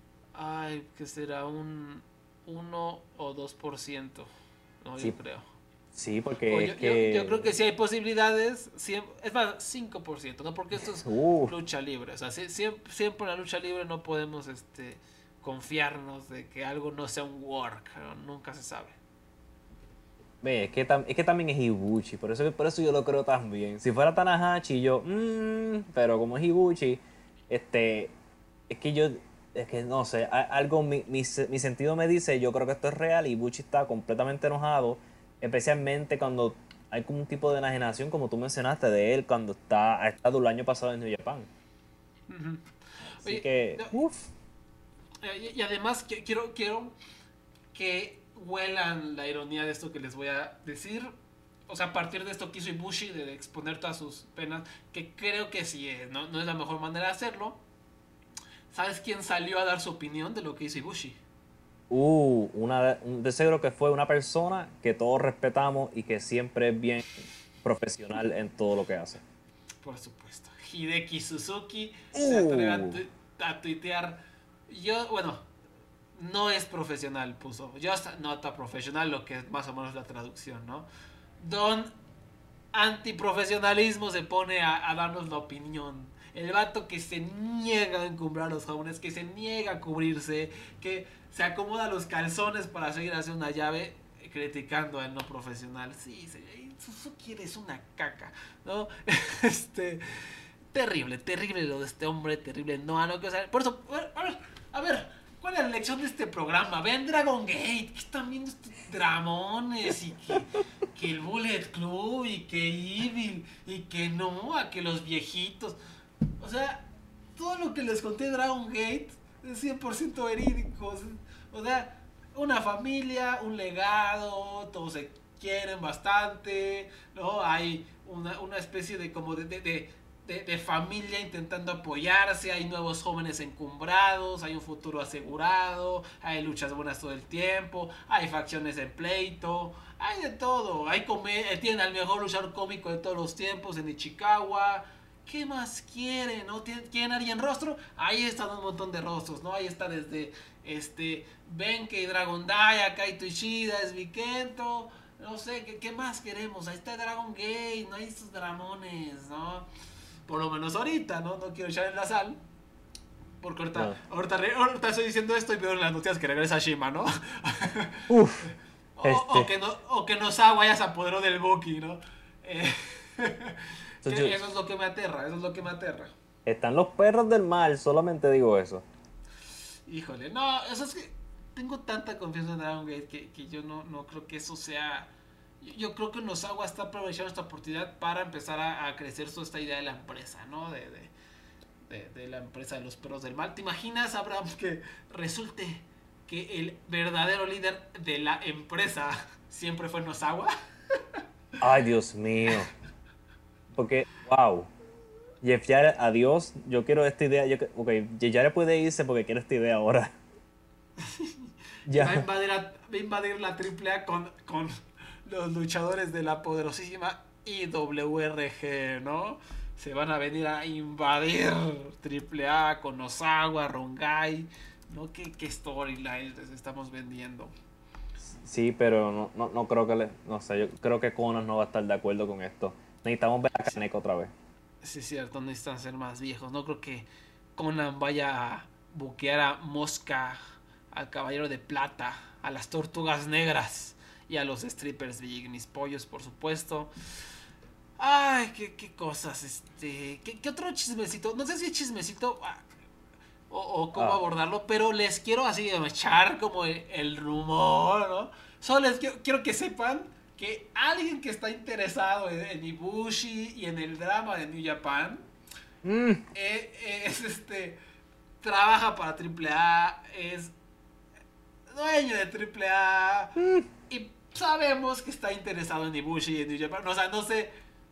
ay, que será un uno o dos por ciento. No, yo Sí, creo. sí, O porque yo, es yo, yo creo que... que sí hay posibilidades, siem- es más, cinco por ciento, ¿no? Porque esto es Uh, lucha libre. O sea, sie- siempre, siempre en la lucha libre no podemos este, confiarnos de que algo no sea un work. ¿No? Nunca se sabe. ve, es, que tam- es que también es Ibuchi. Por eso, por eso yo lo creo también. Si fuera Tanahashi, yo... mm, pero como es Ibuchi, este... Es que yo... Es que no sé, a- algo, mi, mi, se- mi sentido me dice, yo creo que esto es real y Ibuchi está completamente enojado, especialmente cuando hay como un tipo de enajenación, como tú mencionaste, de él cuando está, ha estado el año pasado en New Japan. Ujú. Así Oye, que, no, uff, Eh, Y y además qui- quiero, quiero que huelan la ironía de esto que les voy a decir. O sea, a partir de esto que hizo Ibushi, de exponer todas sus penas, que creo que sí, eh, no, no es la mejor manera de hacerlo. ¿Sabes quién salió a dar su opinión de lo que hizo Ibushi? uh, una, un, de seguro que fue una persona que todos respetamos y que siempre es bien profesional en todo lo que hace. Por supuesto. Hideki Suzuki se atreve a, Uh, tu- a tuitear. Yo, bueno, no es profesional, puso. Just not a profesional, lo que es más o menos la traducción, ¿no? Don antiprofesionalismo se pone a, a darnos la opinión. El vato que se niega a encumbrar los jabones, que se niega a cubrirse, que se acomoda los calzones para seguir haciendo una llave, eh, criticando al no profesional. Sí, sí, Suzuki eres una caca, ¿no? Este, terrible, terrible lo de este hombre, terrible. No, a lo que, o sea, por eso, a ver, a ver, ¿cuál es la lección de este programa? Vean Dragon Gate, que están viendo estos dramones y que, que el Bullet Club y que Evil y que Noah, que los viejitos. O sea, todo lo que les conté de Dragon Gate es cien por ciento verídico. O sea, una familia, un legado, todos se quieren bastante, ¿no? Hay una, una especie de como de, de, de de, de familia intentando apoyarse, hay nuevos jóvenes encumbrados, hay un futuro asegurado, hay luchas buenas todo el tiempo, hay facciones en pleito, hay de todo, hay come- tienen al mejor luchador cómico de todos los tiempos en Ichikawa. ¿Qué más quieren? ¿No? ¿Quieren alguien rostro? Ahí están un montón de rostros, ¿no? Ahí está desde este Benkei, Dragon Dia, Kaito Ishida, Svikento, no sé, ¿qué, ¿qué más queremos? Ahí está Dragon Gate, no hay estos dramones, ¿no? Por lo menos ahorita, ¿no? No quiero echar en la sal. Porque ahorita, No. ahorita, ahorita estoy diciendo esto y veo en las noticias que regresa Shima, ¿no? Uf. O, Este. o que no, o que Nozawa ya se apoderó del Buki, ¿no? Eh, que Entonces, yo- eso es lo que me aterra, eso es lo que me aterra. Están los perros del mal, solamente digo eso. Híjole, no, eso es que tengo tanta confianza en Dragon Gate que, que yo no, no creo que eso sea... Yo, yo creo que Nozawa está aprovechando esta oportunidad para empezar a, a crecer su, esta idea de la empresa, ¿no? De, de, de, de la empresa de los perros del mal. ¿Te imaginas, Abraham, que resulte que el verdadero líder de la empresa siempre fue Nozawa? Ay, Dios mío. Porque, wow. Jeff Jarrett, adiós. Yo quiero esta idea. Yo, ok, Jeff Jarrett puede irse porque quiero esta idea ahora. Va a Ya. invadir, a- va a invadir la triple A con, con los luchadores de la poderosísima I W R G, ¿no? Se van a venir a invadir triple A con Osawa, Rongai, ¿no? ¿Qué, qué storyline les estamos vendiendo? Sí, pero no, no, no creo que le. No sé, yo creo que Conan no va a estar de acuerdo con esto. Necesitamos ver a Kaneko otra vez. Sí, es cierto, necesitan ser más viejos. No creo que Conan vaya a buquear a Mosca, al Caballero de Plata, a las Tortugas Negras y a los Strippers Big, mis pollos, por supuesto. Ay, qué, qué cosas, este... ¿qué, qué otro chismecito? No sé si es chismecito ah, o, o cómo Ah. abordarlo, pero les quiero así echar como el, el rumor, ¿no? Solo les quiero, quiero que sepan que alguien que está interesado en, en Ibushi y en el drama de New Japan Mm, eh, es este trabaja para triple A, es dueño de triple A y sabemos que está interesado en Ibushi y en New Japan. O sea, no sé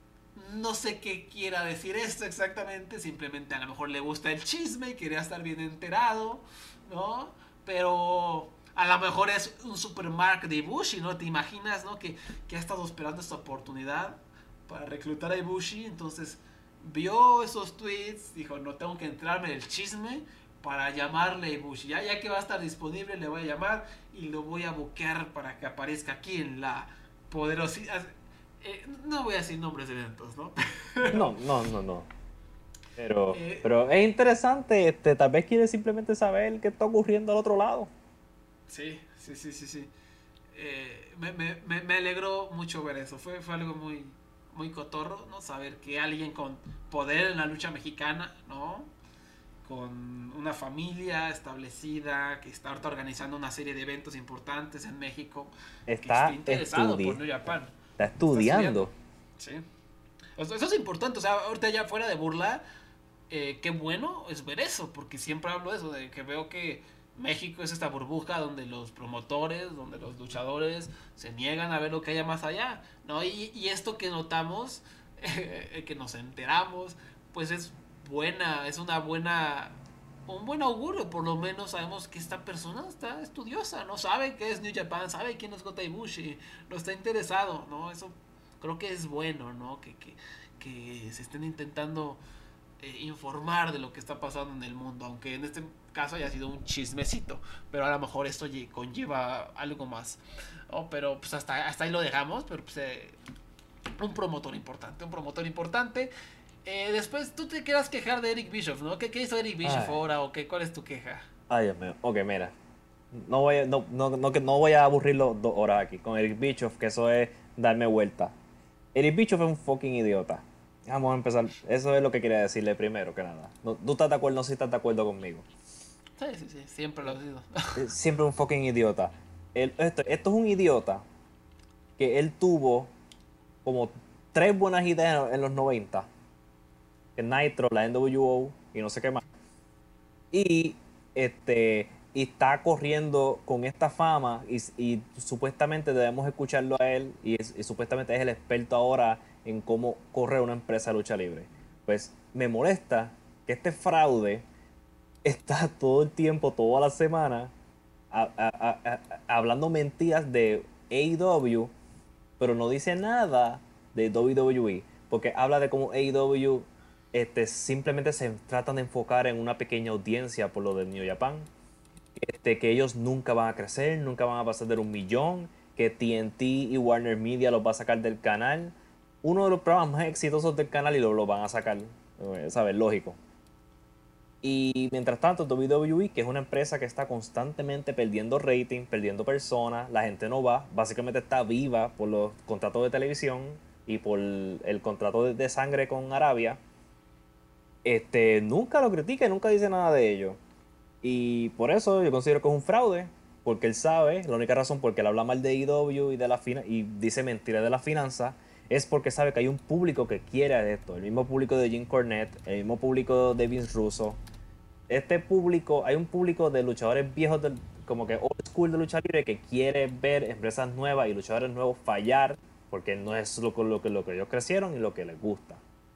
no sé qué quiera decir esto exactamente, simplemente a lo mejor le gusta el chisme y quería estar bien enterado, ¿no? Pero a lo mejor es un supermark de Ibushi, ¿no? ¿Te imaginas, no? Que, que ha estado esperando esta oportunidad para reclutar a Ibushi, entonces vio esos tweets, dijo, no tengo que entrarme en el chisme para llamarle a Ibushi. Ya, ya que va a estar disponible, le voy a llamar y lo voy a buquear para que aparezca aquí en la poderosidad. Eh, no voy a decir nombres de eventos, ¿no? no, no, no, no. Pero, Eh. pero es interesante, este, tal vez quiere simplemente saber qué está ocurriendo al otro lado. Sí, sí, sí, sí, sí. Eh, me, me, me, me alegró mucho ver eso. Fue, fue algo muy, muy cotorro, ¿no? Saber que alguien con poder en la lucha mexicana, ¿no? Con una familia establecida, que está ahorita organizando una serie de eventos importantes en México, que Está esté interesado estudi- por New Japan. Está estudiando. Sí. Eso, eso es importante, o sea, ahorita ya fuera de burla, eh, qué bueno es ver eso, porque siempre hablo de eso, de que veo que México es esta burbuja donde los promotores, donde los luchadores se niegan a ver lo que haya más allá, ¿no? Y, y esto que notamos, eh, que nos enteramos, pues es buena, es una buena, un buen augurio, por lo menos sabemos que esta persona está estudiosa, ¿no? Sabe qué es New Japan, sabe quién es Kota Ibushi, no está interesado, ¿no? Eso creo que es bueno, ¿no? Que, que, que se estén intentando eh, informar de lo que está pasando en el mundo, aunque en este caso haya sido un chismecito, pero a lo mejor esto lle- conlleva algo más, ¿no? Pero pues hasta, hasta ahí lo dejamos, pero pues eh, un promotor importante, un promotor importante. Eh, después tú te quieras quejar de Eric Bischoff, ¿no? ¿Qué, qué hizo Eric Bischoff Ay. ahora o qué? ¿Cuál es tu queja? Ay, Dios mío. Ok, mira. No voy, a- no, no, no, que no voy a aburrirlo dos horas aquí con Eric Bischoff, que eso es darme vuelta. Eric Bischoff es un fucking idiota. Vamos a empezar. Eso es lo que quería decirle primero que nada. No, ¿tú estás de acuerdo? No sé si estás de acuerdo conmigo. Sí, sí, sí, siempre lo he sido. Es siempre un fucking idiota. Él- esto, esto es un idiota que él tuvo como tres buenas ideas en los noventa. Que Nitro, la N W O y no sé qué más. Y este y está corriendo con esta fama y, y supuestamente debemos escucharlo a él y, es- y supuestamente es el experto ahora en cómo correr una empresa de lucha libre. Pues me molesta que este fraude está todo el tiempo, toda la semana, a, a, a, a, hablando mentiras de A E W, pero no dice nada de W W E, porque habla de cómo A E W este, simplemente se tratan de enfocar en una pequeña audiencia por lo de New Japan, este, que ellos nunca van a crecer, nunca van a pasar de un millón, que T N T y Warner Media los va a sacar del canal, uno de los programas más exitosos del canal, y lo, lo van a sacar, ¿sabes? Lógico. Y mientras tanto, W W E, que es una empresa que está constantemente perdiendo rating, perdiendo personas, la gente no va, básicamente está viva por los contratos de televisión y por el contrato de, de sangre con Arabia, este, nunca lo critica y nunca dice nada de ello. Y por eso yo considero que es un fraude, porque él sabe, la única razón por que él habla mal de A E W y, de la fina, y dice mentiras de la finanza, es porque sabe que hay un público que quiere esto, el mismo público de Jim Cornette, el mismo público de Vince Russo. Este público, hay un público de luchadores viejos, del, como que old school de lucha libre, que quiere ver empresas nuevas y luchadores nuevos fallar, porque no es lo, lo, que, lo que ellos crecieron y lo que les gusta.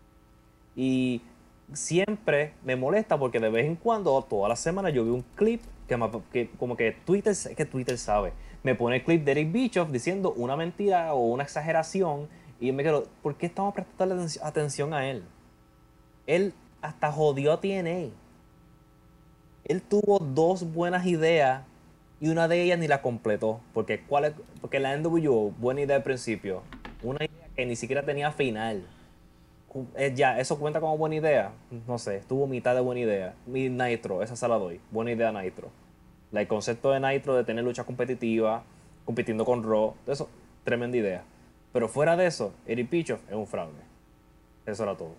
Y siempre me molesta porque de vez en cuando, todas las semanas, yo veo un clip que, me, que como que Twitter, que Twitter sabe, me pone el clip de Eric Bischoff diciendo una mentira o una exageración, y me quedo, ¿por qué estamos prestando atención a él? Él hasta jodió a T N A. Él tuvo dos buenas ideas y una de ellas ni la completó. Porque, ¿cuál es? Porque la N W O, buena idea al principio. Una idea que ni siquiera tenía final. Ya, ¿eso cuenta como buena idea? No sé, tuvo mitad de buena idea. Mi Nitro, esa se la doy. Buena idea Nitro. La, el concepto de Nitro de tener lucha competitiva, compitiendo con Raw, eso, tremenda idea. Pero fuera de eso, Eric Bischoff es un fraude. Eso era todo.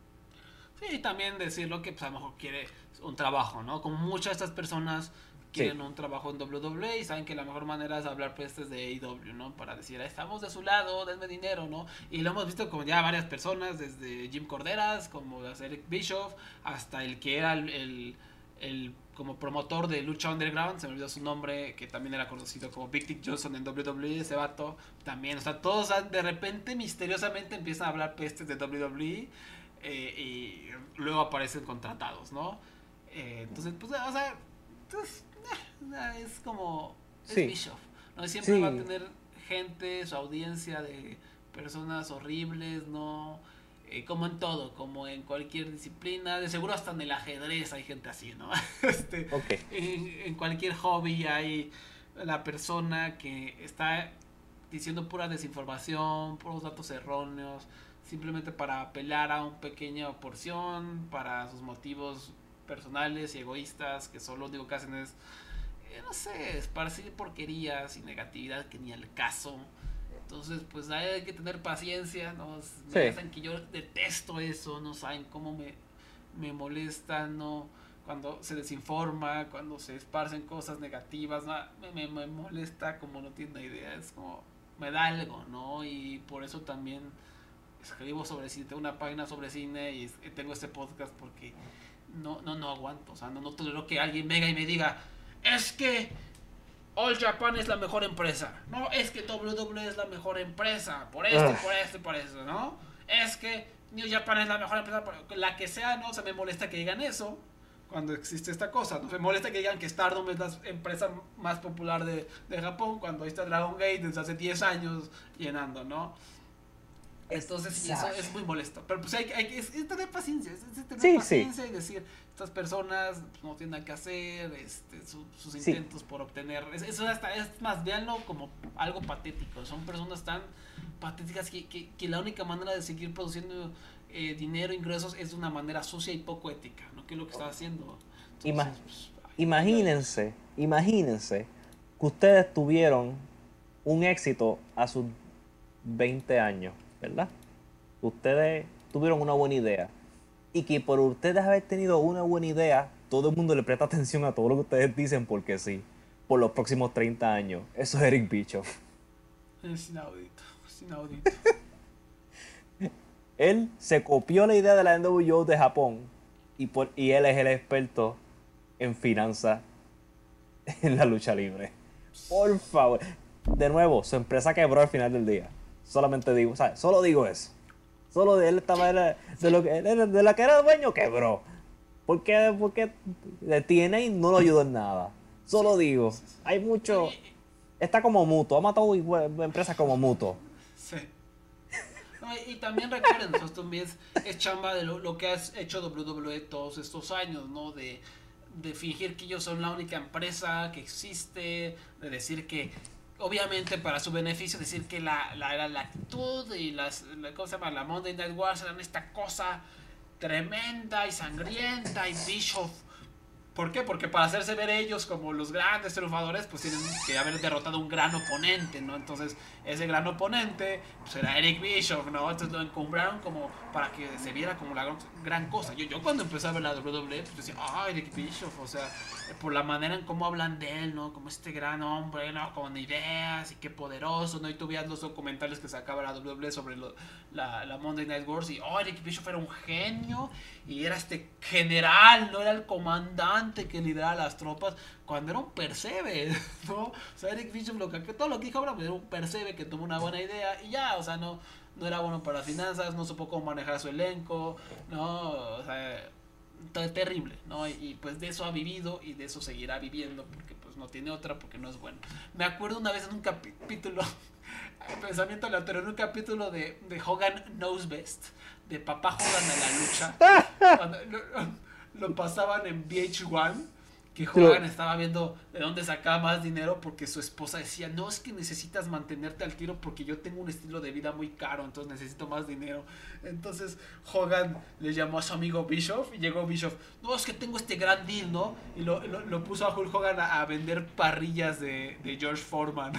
Sí, también decirlo que pues, a lo mejor quiere un trabajo, ¿no? Como muchas de estas personas quieren sí. un trabajo en W W E y saben que la mejor manera es hablar pestes de A E W, ¿no? Para decir, estamos de su lado, denme dinero, ¿no? Y lo hemos visto con ya varias personas, desde Jim Corderas, como Eric Bischoff, hasta el que era el, el, el como promotor de Lucha Underground, se me olvidó su nombre, que también era conocido como Big Dick Johnson en W W E, ese vato, también, o sea, todos de repente, misteriosamente empiezan a hablar pestes de W W E, Eh, y luego aparecen contratados, ¿no? Eh, entonces, pues, o sea, pues, eh, es como es sí. Bischoff, ¿no? Siempre sí. va a tener gente, su audiencia de personas horribles, ¿no? Eh, como en todo, como en cualquier disciplina, de seguro hasta en el ajedrez hay gente así, ¿no? este, okay. en, en cualquier hobby hay la persona que está diciendo pura desinformación, puros datos erróneos, simplemente para apelar a una pequeña porción, para sus motivos personales y egoístas, que solo lo único que hacen es, eh, no sé, esparcir porquerías y negatividad que ni al caso. Entonces, pues hay que tener paciencia, ¿no? Sí. Me dicen que yo detesto eso, no saben cómo me, me molesta, ¿no? Cuando se desinforma, cuando se esparcen cosas negativas, ¿no? me, me, me molesta como no tiene idea, es como, me da algo, ¿no? Y por eso también escribo sobre cine, tengo una página sobre cine y tengo este podcast porque no, no, no aguanto, o sea, no, no tolero que alguien venga y me diga, es que All Japan es la mejor empresa, no, es que W W E es la mejor empresa, por esto, por esto, por eso, ¿no? Es que New Japan es la mejor empresa, la que sea, ¿no? O sea, me molesta que digan eso cuando existe esta cosa, ¿no? Me molesta que digan que Stardom es la empresa más popular de, de Japón cuando ahí está Dragon Gate desde hace diez años llenando, ¿no? Entonces sí, eso es muy molesto. Pero pues hay, hay es, es tener paciencia, es, es tener sí, paciencia sí. y decir, estas personas pues, no tienen nada que hacer, este, su, sus intentos sí. por obtener, es, eso hasta, es más, véanlo como algo patético, son personas tan patéticas que, que, que la única manera de seguir produciendo eh, dinero, ingresos, es de una manera sucia y poco ética, ¿no? Que es lo que está haciendo. Entonces, Ima pues, imagínense, imagínense que ustedes tuvieron un éxito a sus veinte años, ¿verdad? Ustedes tuvieron una buena idea y que por ustedes haber tenido una buena idea, todo el mundo le presta atención a todo lo que ustedes dicen porque sí, por los próximos treinta años. Eso es Eric Bischoff. Es inaudito, es inaudito. Él se copió la idea de la N W O de Japón y, por, y él es el experto en finanzas en la lucha libre. Por favor. De nuevo, su empresa quebró al final del día. Solamente digo, ¿sabes? Solo digo eso. Solo de él estaba, era, de, lo que, de la que era dueño, quebró. Porque, porque T N A no lo ayudó en nada. Solo digo, hay mucho... Está como Muto, ha matado empresas como Muto. Sí. No, y, y también recuerden, pues, también es, es chamba de lo, lo que ha hecho W W E todos estos años, ¿no? De, de fingir que ellos son la única empresa que existe, de decir que, obviamente para su beneficio, decir que la, la, la, la actitud y las, la, ¿cómo se llama? La Monday Night Wars eran esta cosa tremenda y sangrienta, y Bischoff... ¿Por qué? Porque para hacerse ver ellos como los grandes triunfadores, pues tienen que haber derrotado a un gran oponente, ¿no? Entonces, ese gran oponente, pues era Eric Bischoff, ¿no? Entonces lo encumbraron como para que se viera como la gran cosa. Yo, yo cuando empecé a ver la W W E, pues decía, ah, Eric Bischoff, o sea, por la manera en cómo hablan de él, ¿no? Como este gran hombre, ¿no? Con ideas y qué poderoso, ¿no? Y tú veías los documentales que sacaba la W W E sobre lo, la, la Monday Night Wars y, oh, Eric Bischoff era un genio y era este general, ¿no? Era el comandante que lideraba las tropas cuando era un percebe, ¿no? O sea, Eric Bischoff, lo que, todo lo que dijo ahora, pues era un percebe que tuvo una buena idea y ya, o sea, no, no era bueno para finanzas, no supo cómo manejar su elenco, ¿no? O sea, terrible, ¿no? Y, y pues de eso ha vivido y de eso seguirá viviendo porque pues no tiene otra, porque no es bueno. Me acuerdo una vez en un capítulo, pensamiento aleatorio, en un capítulo de, de Hogan Knows Best, de Papá Hogan a la lucha, cuando lo, lo pasaban en V H uno, que Hogan estaba viendo de dónde sacaba más dinero porque su esposa decía, no, es que necesitas mantenerte al tiro porque yo tengo un estilo de vida muy caro, entonces necesito más dinero. Entonces Hogan le llamó a su amigo Bischoff y llegó Bischoff, no, es que tengo este gran deal, ¿no? Y lo, lo, lo puso a Hulk Hogan a, a vender parrillas de, de George Foreman.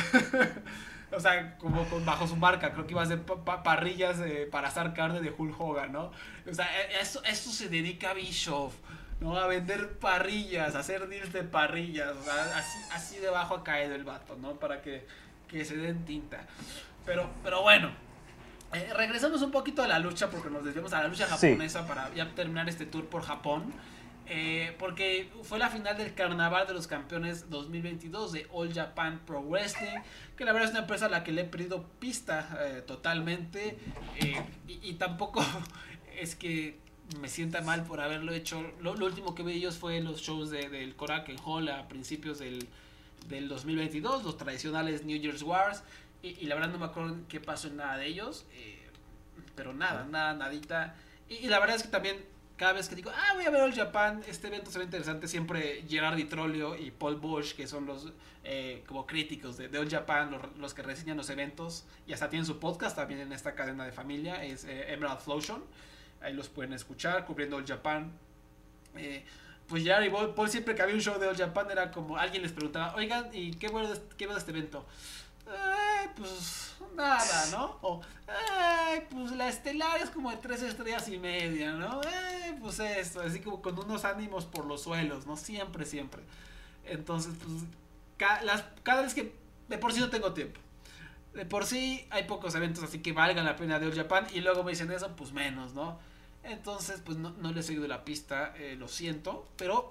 O sea, como con, bajo su marca, creo que iba a hacer pa pa parrillas eh, para asar carne de Hulk Hogan, ¿no? O sea, eso, eso se dedica a Bischoff, ¿no? A vender parrillas, a hacer deals de parrillas, o sea, así, así de bajo ha caído el vato, ¿no? Para que, que se den tinta. Pero, pero bueno, eh, regresamos un poquito a la lucha, porque nos desviamos a la lucha japonesa, sí, para ya terminar este tour por Japón. Eh, porque fue la final del Carnaval de los Campeones dos mil veintidós de All Japan Pro Wrestling, que la verdad es una empresa a la que le he perdido pista eh, totalmente, eh, y, y tampoco es que me sienta mal por haberlo hecho. Lo, lo último que vi de ellos fue los shows de, del Korakuen Hall a principios del, del dos mil veintidós, los tradicionales New Year's Wars, y, y la verdad no me acuerdo qué pasó en nada de ellos, eh, pero nada, nada, nadita, y, y la verdad es que también cada vez que digo, ah, voy a ver All Japan, este evento se ve interesante, siempre Gerard Di Trolio y Paul Bush, que son los eh, como críticos de, de All Japan, los, los que reseñan los eventos, y hasta tienen su podcast también en esta cadena de familia, es eh, Emerald Flotion, ahí los pueden escuchar, cubriendo All Japan. Eh, pues Gerard y Paul, Paul, siempre que había un show de All Japan, era como, alguien les preguntaba, oigan, ¿y qué bueno de, qué bueno de este evento? Eh, pues nada, ¿no? O, eh, pues la estelar es como de tres estrellas y media, ¿no? Eh, pues esto, así como con unos ánimos por los suelos, ¿no? Siempre, siempre. Entonces, pues, ca las, cada vez que, de por sí no tengo tiempo. De por sí hay pocos eventos así que valgan la pena de All Japan, y luego me dicen eso, pues menos, ¿no? Entonces, pues no, no les he seguido la pista, eh, lo siento, pero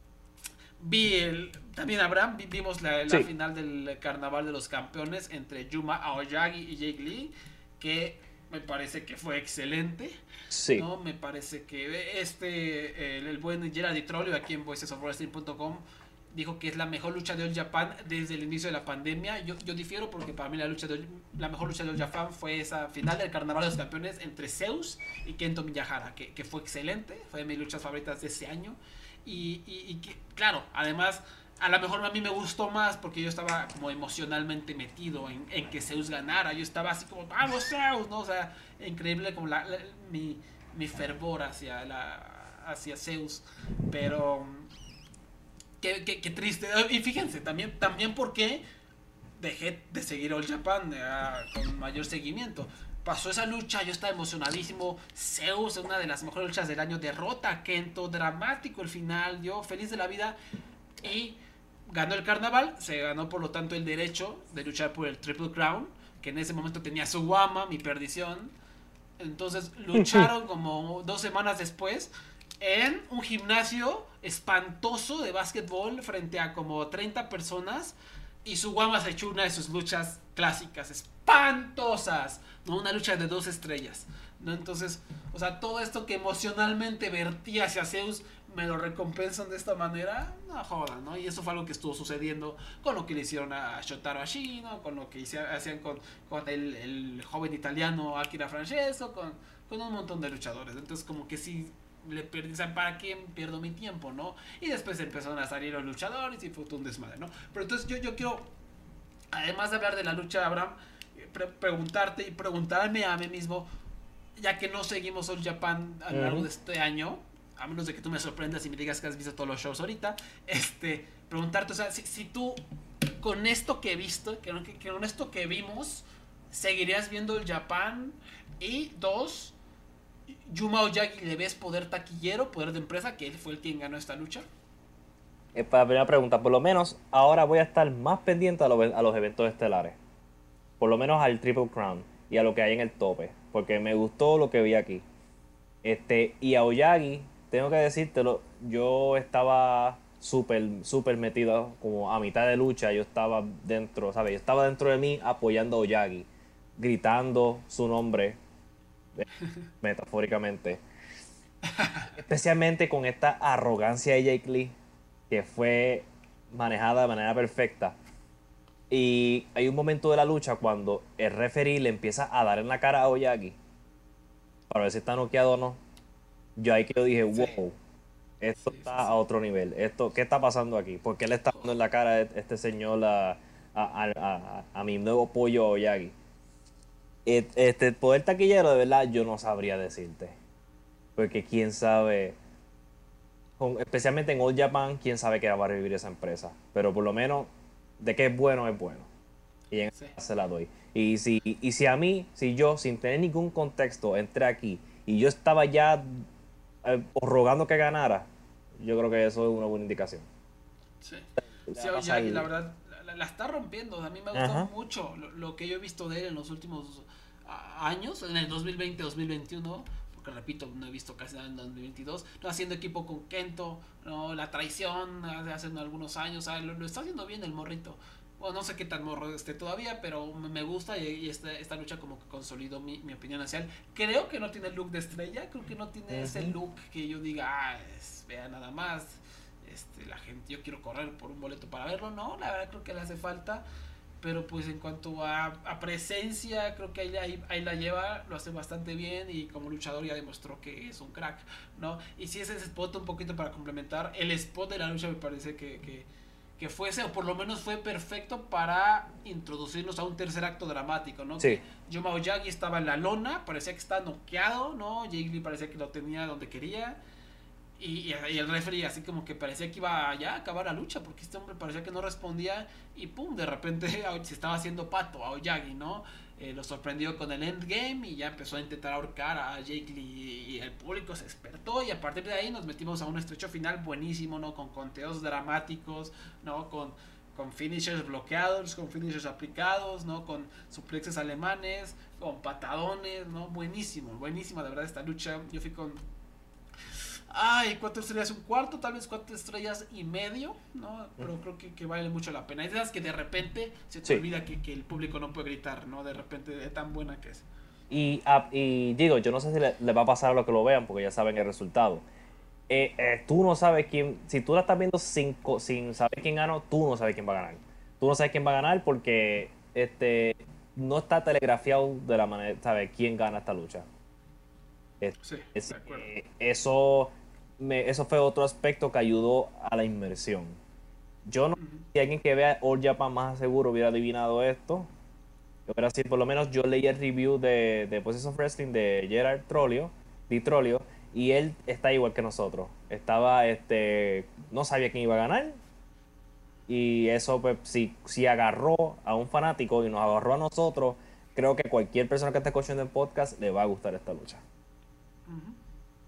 vi el, también Abraham, vimos la, la sí. final del Carnaval de los Campeones entre Yuma Aoyagi y Jake Lee, que me parece que fue excelente. Sí. ¿No? Me parece que este, el, el buen Gerard Di Trolio, aquí en voices of wrestling punto com, dijo que es la mejor lucha de All Japan desde el inicio de la pandemia. Yo, yo difiero, porque para mí la, lucha de, la mejor lucha de All Japan fue esa final del Carnaval de los Campeones entre Zeus y Kento Miyahara, que, que fue excelente, fue de mis luchas favoritas de ese año. Y, y, y que, claro, además, a lo mejor a mí me gustó más porque yo estaba como emocionalmente metido en, en que Zeus ganara. Yo estaba así como, ¡vamos, Zeus! ¿No? O sea, increíble como la, la, mi, mi fervor hacia, la, hacia Zeus. Pero qué, qué, qué triste. Y fíjense, también, también porque dejé de seguir All Japan eh, con mayor seguimiento. Pasó esa lucha, yo estaba emocionadísimo. Zeus, una de las mejores luchas del año, derrota a Kento, dramático el final, yo feliz de la vida. Y ganó el Carnaval, se ganó por lo tanto el derecho de luchar por el Triple Crown, que en ese momento tenía Suwama, mi perdición. Entonces lucharon como dos semanas después en un gimnasio espantoso de básquetbol frente a como treinta personas, Y Suwama se echó una de sus luchas clásicas, espantosas, ¿no? Una lucha de dos estrellas, ¿no? Entonces, o sea, todo esto que emocionalmente vertía hacia Zeus, me lo recompensan de esta manera, no jodan, ¿no? Y eso fue algo que estuvo sucediendo con lo que le hicieron a Shotaro Ashino, con lo que hacían con, con el, el joven italiano Akira Francesco, con, con un montón de luchadores. Entonces, como que sí, le perdí, o sea, ¿para qué pierdo mi tiempo, no? Y después empezaron a salir los luchadores y fue todo un desmadre, ¿no? Pero entonces yo, yo quiero, además de hablar de la lucha, Abraham, pre preguntarte y preguntarme a mí mismo, ya que no seguimos All Japan a lo largo uh-huh. de este año, a menos de que tú me sorprendas y me digas que has visto todos los shows ahorita, este, preguntarte, o sea, si, si tú con esto que he visto, que, que, que con esto que vimos, seguirías viendo el Japan. Y dos, Yuma Aoyagi, ¿le ves poder taquillero, poder de empresa, que él fue el quien ganó esta lucha? Eh, para la primera pregunta, por lo menos ahora voy a estar más pendiente a, lo, a los eventos estelares, por lo menos al Triple Crown y a lo que hay en el tope, porque me gustó lo que vi aquí. Este, y Aoyagi, tengo que decírtelo, yo estaba súper, súper metido, como a mitad de lucha, yo estaba dentro, ¿sabes? Yo estaba dentro de mí apoyando a Aoyagi, gritando su nombre, metafóricamente. Especialmente con esta arrogancia de Jake Lee, que fue manejada de manera perfecta. Y hay un momento de la lucha cuando el referee le empieza a dar en la cara a Aoyagi para ver si está noqueado o no. Yo ahí que yo dije, wow, sí. esto sí, está sí, sí. a otro nivel. Esto, ¿qué está pasando aquí? ¿Por qué le está dando en la cara a este señor a, a, a, a, a mi nuevo pollo Aoyagi? Este, el poder taquillero, de verdad, yo no sabría decirte. Porque quién sabe, con, especialmente en All Japan, quién sabe que va a revivir esa empresa. Pero por lo menos, de que es bueno, es bueno. Y en sí. se la doy. Y si, y si a mí, si yo, sin tener ningún contexto, entré aquí y yo estaba ya eh, rogando que ganara, yo creo que eso es una buena indicación. Sí, sí Aoyagi, la verdad, la, la está rompiendo. A mí me ha gustado Ajá. mucho lo, lo que yo he visto de él en los últimos a, años, en el dos mil veinte dos mil veintiuno. Que repito, no he visto casi nada en dos mil veintidós, no haciendo equipo con Kento, no, la traición de hace algunos años, lo, lo está haciendo bien el morrito. Bueno, no sé qué tan morro esté todavía, pero me gusta y, y esta, esta lucha como que consolidó mi, mi opinión hacia él. Creo que no tiene el look de estrella, creo que no tiene uh-huh. ese look que yo diga, ah, es, vea nada más, este, la gente, yo quiero correr por un boleto para verlo, no, la verdad creo que le hace falta. Pero pues en cuanto a, a presencia, creo que ahí, ahí, ahí la lleva, lo hace bastante bien y como luchador ya demostró que es un crack, ¿no? Y si ese spot un poquito para complementar, el spot de la lucha me parece que, que, que fuese, o por lo menos fue perfecto para introducirnos a un tercer acto dramático, ¿no? Sí. Yuma Aoyagi estaba en la lona, parecía que estaba noqueado, ¿no? Jake Lee parecía que lo tenía donde quería. Y, y el referee así como que parecía que iba ya a acabar la lucha, porque este hombre parecía que no respondía y pum, de repente se estaba haciendo pato a Aoyagi, ¿no? Eh, lo sorprendió con el endgame y ya empezó a intentar ahorcar a Jake Lee y el público se despertó y a partir de ahí nos metimos a un estrecho final buenísimo, ¿no? Con conteos dramáticos, ¿no? Con, con finishers bloqueados, con finishers aplicados, ¿no? Con suplexes alemanes, con patadones, ¿no? Buenísimo, buenísimo de verdad esta lucha. Yo fui con... Ay, cuatro estrellas, un cuarto, tal vez cuatro estrellas y medio, ¿no? Pero uh-huh. creo que, que vale mucho la pena. Es de esas que de repente se te sí. olvida que, que el público no puede gritar, ¿no? De repente es tan buena que es. Y, uh, y digo, yo no sé si le, le va a pasar a los que lo vean, porque ya saben el resultado. Eh, eh, tú no sabes quién, si tú la estás viendo sin, sin saber quién ganó, tú no sabes quién va a ganar. Tú no sabes quién va a ganar porque este, no está telegrafiado de la manera, ¿sabes? Quién gana esta lucha. Es, sí, es, de acuerdo. Eh, eso... Me, eso fue otro aspecto que ayudó a la inmersión. Yo no sé uh-huh. si alguien que vea All Japan más seguro hubiera adivinado esto. Pero así, por lo menos yo leí el review de, de Process of Wrestling de Gerard Trolio, Di Trolio, y él está igual que nosotros. Estaba, este, no sabía quién iba a ganar. Y eso, pues, si, si agarró a un fanático y nos agarró a nosotros, creo que cualquier persona que esté escuchando el podcast le va a gustar esta lucha. Uh-huh.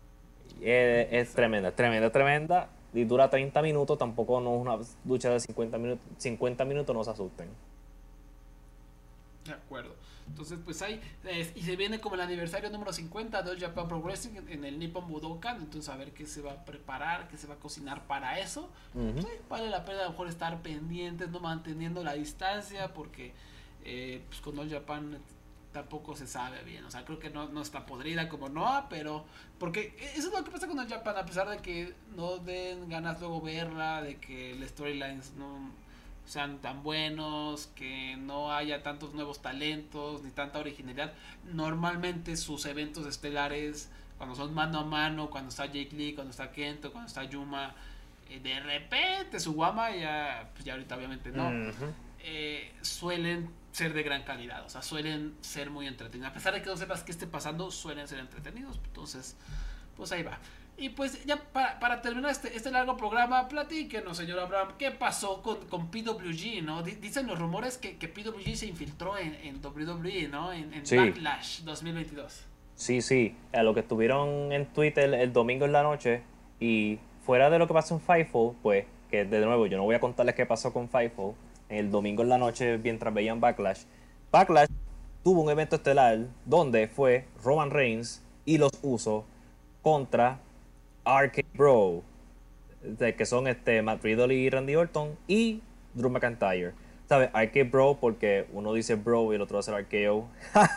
Es, es tremenda, tremenda, tremenda. Y dura treinta minutos. Tampoco no es una lucha de cincuenta minutos. cincuenta minutos, no se asusten. De acuerdo. Entonces, pues ahí, eh, y se viene como el aniversario número cincuenta de All Japan Pro Wrestling en, en el Nippon Budokan. Entonces, a ver qué se va a preparar, qué se va a cocinar para eso. Uh-huh. Pues, sí, vale la pena a lo mejor estar pendientes, no manteniendo la distancia, porque eh, pues con All Japan tampoco se sabe bien. O sea, creo que no, no está podrida como Noah, pero porque eso es lo que pasa con All Japan, a pesar de que no den ganas luego verla, de que el storylines no sean tan buenos, que no haya tantos nuevos talentos ni tanta originalidad. Normalmente sus eventos estelares, cuando son mano a mano, cuando está Jake Lee, cuando está Kento, cuando está Yuma, eh, de repente su Guama ya, pues ya ahorita obviamente no, uh-huh. eh, suelen ser de gran calidad, o sea, suelen ser muy entretenidos. A pesar de que no sepas qué esté pasando, suelen ser entretenidos. Entonces, pues ahí va. Y pues ya para, para terminar este, este largo programa, platíquenos, señor Abraham, ¿qué pasó con, con P W G, no? D- dicen los rumores que, que P W G se infiltró en, en W W E, ¿no? En, en sí. Backlash dos mil veintidós. Sí, sí, a lo que estuvieron en Twitter el, el domingo en la noche, y fuera de lo que pasó en Fightful, pues, que de nuevo yo no voy a contarles qué pasó con Fightful, el domingo en la noche mientras veían Backlash. Backlash tuvo un evento estelar donde fue Roman Reigns y los Usos contra R K Bro, que son este Matt Riddle y Randy Orton, y Drew McIntyre. ¿Sabes? R K Bro porque uno dice bro y el otro hace R K O.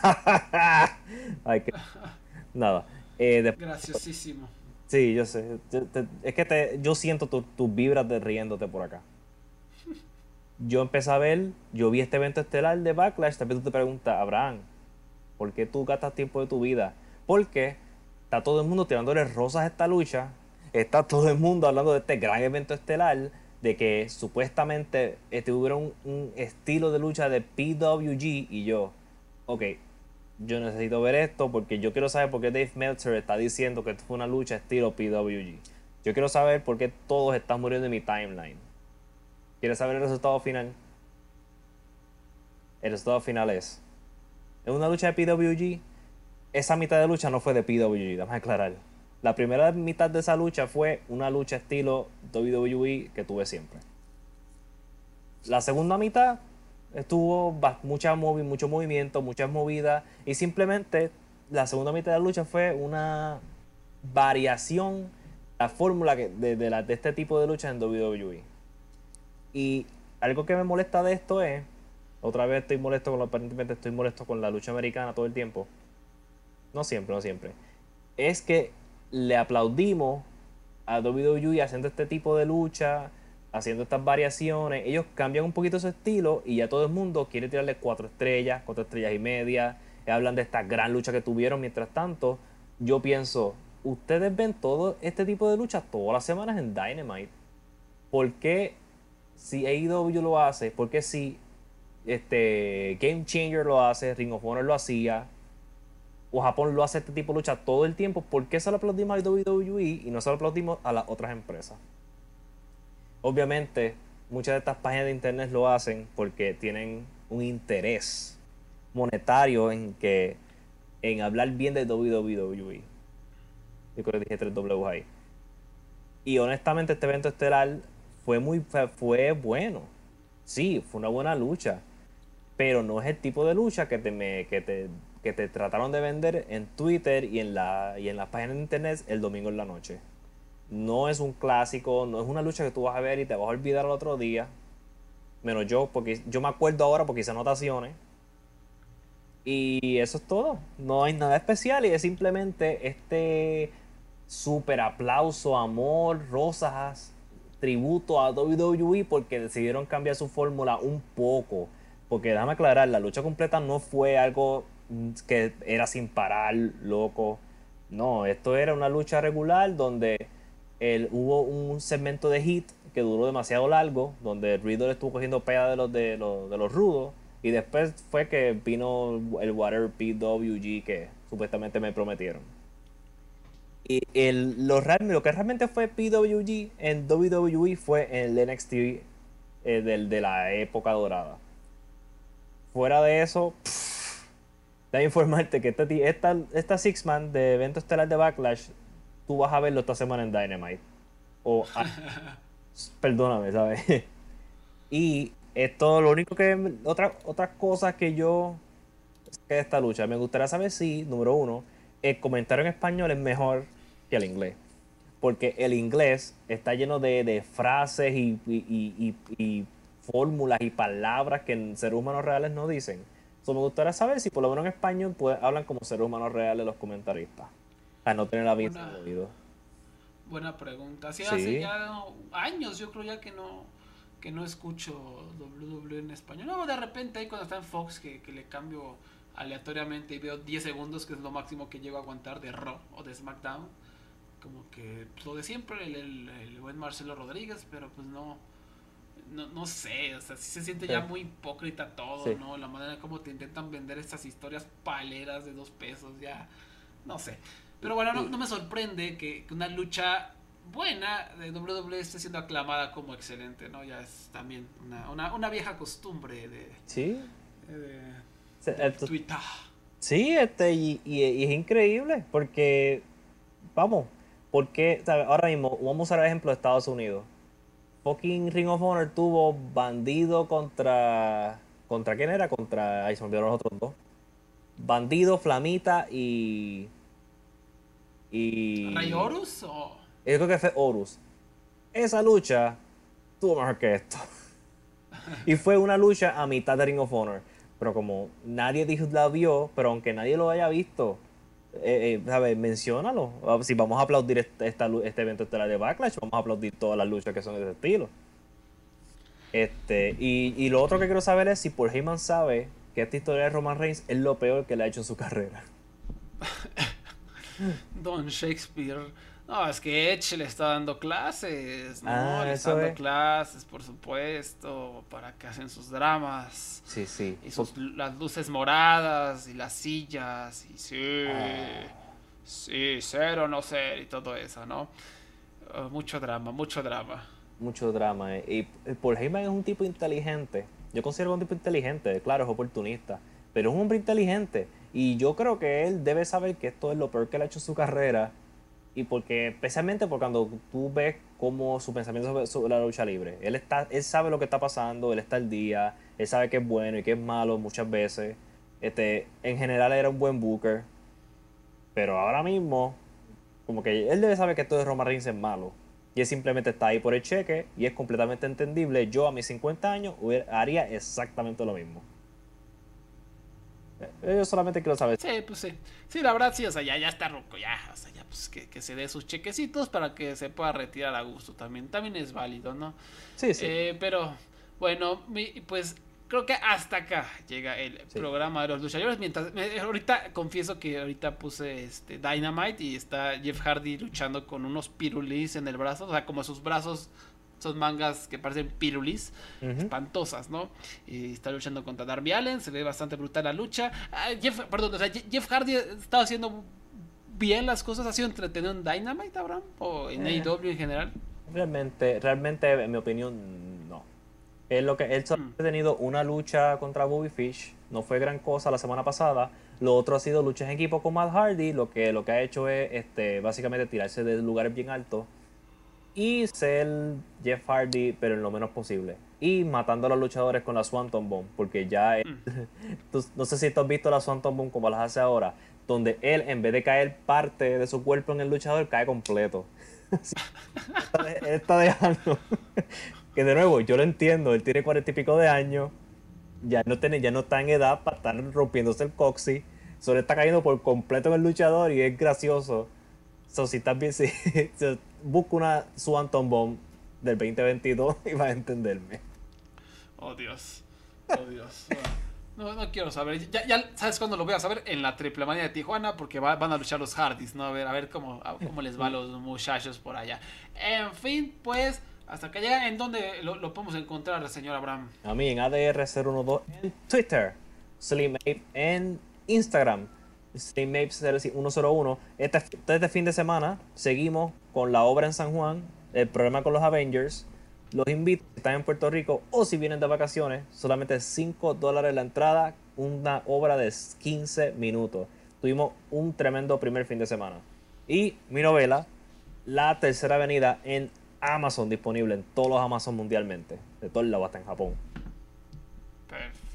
Nada. Eh, de... Graciosísimo. Sí, yo sé. Te, te, es que te, yo siento tus tu vibras de riéndote por acá. Yo empecé a ver, yo vi este evento estelar de Backlash. También tú te preguntas, Abraham, ¿por qué tú gastas tiempo de tu vida? Porque está todo el mundo tirándole rosas a esta lucha. Está todo el mundo hablando de este gran evento estelar, de que supuestamente este, hubiera un, un estilo de lucha de P W G. Y yo, ok, yo necesito ver esto porque yo quiero saber por qué Dave Meltzer está diciendo que esto fue una lucha estilo P W G. Yo quiero saber por qué todos están muriendo en mi timeline. ¿Quieres saber el resultado final? El resultado final es, en una lucha de P W G, esa mitad de lucha no fue de P W G, vamos a aclarar. La primera mitad de esa lucha fue una lucha estilo W W E que tuve siempre. La segunda mitad estuvo mucha movi mucho movimiento, muchas movidas, y simplemente la segunda mitad de la lucha fue una variación, la fórmula de, de, la, de este tipo de lucha en W W E. Y algo que me molesta de esto es, otra vez estoy molesto con lo, aparentemente estoy molesto con la lucha americana todo el tiempo. No siempre, no siempre. Es que le aplaudimos a W W E haciendo este tipo de lucha, haciendo estas variaciones. Ellos cambian un poquito su estilo y ya todo el mundo quiere tirarle cuatro estrellas, cuatro estrellas y media. Hablan de esta gran lucha que tuvieron. Mientras tanto, yo pienso, ustedes ven todo este tipo de luchas todas las semanas en Dynamite. ¿Por qué si A E W lo hace? ¿Por qué si este, Game Changer lo hace, Ring of Honor lo hacía, o Japón lo hace este tipo de lucha todo el tiempo? ¿Por qué se lo aplaudimos a W W E y no se lo aplaudimos a las otras empresas? Obviamente, muchas de estas páginas de internet lo hacen porque tienen un interés monetario en que en hablar bien de W W E. Yo creo que dije tres W ahí. Y honestamente este evento estelar fue muy fue bueno. Sí, fue una buena lucha, pero no es el tipo de lucha que te me, que te que te trataron de vender en Twitter y en la y en las páginas de internet el domingo en la noche. No es un clásico, no es una lucha que tú vas a ver y te vas a olvidar al otro día. Menos yo, porque yo me acuerdo ahora porque hice anotaciones. Y eso es todo. No hay nada especial y es simplemente este super aplauso, amor, rosas, tributo a W W E porque decidieron cambiar su fórmula un poco. Porque déjame aclarar, la lucha completa no fue algo que era sin parar, loco. No, esto era una lucha regular donde el, hubo un segmento de hit que duró demasiado largo, donde Riddle estuvo cogiendo pega de los, de, los, de los rudos. Y después fue que vino el Water P W G que supuestamente me prometieron. Y el, lo, lo que realmente fue P W G en W W E fue en el N X T eh, del, de la época dorada. Fuera de eso, pff, debo informarte que esta, esta, esta Six Man de evento estelar de Backlash, tú vas a verlo esta semana en Dynamite. O, ah, perdóname, ¿sabes? Y Esto, lo único que, otra, otras cosas que yo, que esta lucha, me gustaría saber si, número uno, el comentario en español es mejor que el inglés. Porque el inglés está lleno de, de frases y, y, y, y, y fórmulas y palabras que en seres humanos reales no dicen. So, me gustaría saber si por lo menos en español pues, hablan como seres humanos reales los comentaristas. A no tener la vista en el oído. Buena pregunta. Sí, Sí. hace ya años yo creo ya que no que no escucho doble u doble u E en español. No, de repente ahí cuando está en Fox que, que le cambio aleatoriamente y veo diez segundos, que es lo máximo que llego a aguantar de Raw o de SmackDown. Como que pues, lo de siempre, el, el, el buen Marcelo Rodríguez, pero pues no, no, no sé, o sea, sí se siente Sí. ya muy hipócrita todo, Sí. ¿no? La manera como te intentan vender estas historias paleras de dos pesos, ya, no sé. Pero bueno, no, no me sorprende que, que una lucha buena de doble u doble u E esté siendo aclamada como excelente, ¿no? Ya es también una, una, una vieja costumbre de, Sí. de, Se- de esto- Twitter. Sí, este, y, y- y es increíble porque, vamos, porque ¿sabes? Ahora mismo, vamos a usar el ejemplo de Estados Unidos. Fucking Ring of Honor tuvo Bandido contra... ¿Contra quién era? Contra... Ahí se me olvidaron los otros dos. Bandido, Flamita y... Y... ¿Rey Horus o...? Yo creo que fue Horus. Esa lucha estuvo mejor que esto. Y fue una lucha a mitad de Ring of Honor. Pero como nadie dijo, la vio, pero aunque nadie lo haya visto, eh, eh, ¿sabes? Menciónalo. Si vamos a aplaudir este, esta, lu- este evento estelar de Backlash, vamos a aplaudir todas las luchas que son de ese estilo. Este, y, y lo otro que quiero saber es si Paul Heyman sabe que esta historia de Roman Reigns es lo peor que le ha hecho en su carrera. Don Shakespeare. No, es que Edge le está dando clases, ¿no? Ah, le está eso dando es. clases, por supuesto, para que hacen sus dramas. Sí, sí. Y sus, las luces moradas y las sillas y sí, Ah. sí, ser o no ser y todo eso, ¿no? Uh, mucho drama, mucho drama. Mucho drama. eh. Y Paul Heyman es un tipo inteligente. Yo considero un tipo inteligente, claro, es oportunista, pero es un hombre inteligente. Y yo creo que él debe saber que esto es lo peor que le ha hecho en su carrera. Y porque, especialmente por cuando tú ves cómo su pensamiento sobre, sobre la lucha libre. Él, está, él sabe lo que está pasando, él está al día, él sabe que es bueno y que es malo muchas veces. Este, en general era un buen booker. Pero ahora mismo, como que él debe saber que esto de Roman Reigns es malo. Y él simplemente está ahí por el cheque y es completamente entendible. Yo a mis cincuenta años hubiera- haría exactamente lo mismo. Eh, Yo solamente quiero saber. Sí, pues sí. Sí, la verdad sí, o sea, ya, ya está ruco, ya, o sea, ya pues que, que se dé sus chequecitos para que se pueda retirar a gusto también. También es válido, ¿no? Sí, sí. Eh, pero, bueno, mi- pues creo que hasta acá llega el Sí. programa de los luchadores. Mientras, me- ahorita confieso que ahorita puse este Dynamite y está Jeff Hardy luchando con unos pirulis en el brazo, o sea, como sus brazos son mangas que parecen pirulis, Ujú. espantosas, ¿no? Y está luchando contra Darby Allin, se ve bastante brutal la lucha. Ah, Jeff, perdón, o sea, Je- Jeff Hardy está haciendo bien las cosas, ha sido entretenido en Dynamite, Abraham, o en Eh. A E W en general. Realmente, realmente, en mi opinión, no. Es lo que él solo Mm. ha tenido una lucha contra Bobby Fish, no fue gran cosa la semana pasada. Lo otro ha sido luchas en equipo con Matt Hardy, lo que, lo que ha hecho es este, básicamente tirarse de lugares bien altos y ser Jeff Hardy, pero en lo menos posible. Y matando a los luchadores con la Swanton Bomb, porque ya él- tú- no sé si tú has visto la Swanton Bomb como las hace ahora, donde él en vez de caer parte de su cuerpo en el luchador, cae completo. Él está- él está dejando. Que de nuevo, yo lo entiendo, él tiene cuarenta y pico de años, ya no, tiene, ya no está en edad para estar rompiéndose el coxis, solo está cayendo por completo en el luchador y es gracioso. So, si también si, si busca una Swanton Bomb del veinte veintidós y vas a entenderme. Oh Dios, oh Dios. No, no quiero saber. Ya, ya sabes cuándo lo voy a saber en la triple manía de Tijuana porque va- van a luchar los Hardys, ¿no? A ver, a ver cómo, a- cómo les va a los muchachos por allá. En fin, pues, hasta que llega en donde lo, lo podemos encontrar, señor Abraham. A mí en A D R cero uno dos en Twitter, Slim Ape en Instagram, Slim Ape cero uno cero uno. Este, este fin de semana seguimos con la obra en San Juan, el programa con los Avengers. Los invito, si están en Puerto Rico o si vienen de vacaciones, solamente cinco dólares la entrada, una obra de quince minutos. Tuvimos un tremendo primer fin de semana. Y mi novela, La Tercera Avenida, en Amazon, disponible en todos los Amazon mundialmente, de todos lados hasta en Japón.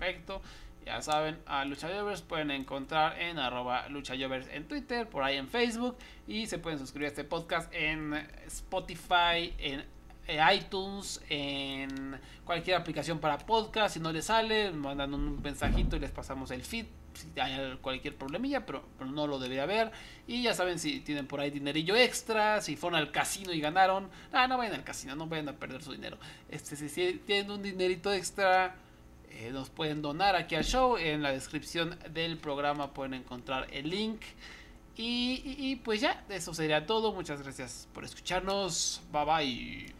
perfecto. Ya saben, a Luchayovers pueden encontrar en arroba luchayovers en Twitter, por ahí en Facebook, y se pueden suscribir a este podcast en Spotify, en iTunes, en cualquier aplicación para podcast. Si no les sale, mandan un mensajito y les pasamos el feed si hay cualquier problemilla, pero, pero no lo debería haber. Y ya saben, si tienen por ahí dinerillo extra, si fueron al casino y ganaron, ah, no vayan al casino, no vayan a perder su dinero. Este, si, si tienen un dinerito extra, eh, nos pueden donar aquí al show. En la descripción del programa pueden encontrar el link. Y, y, y pues ya, eso sería todo. Muchas gracias por escucharnos. Bye bye.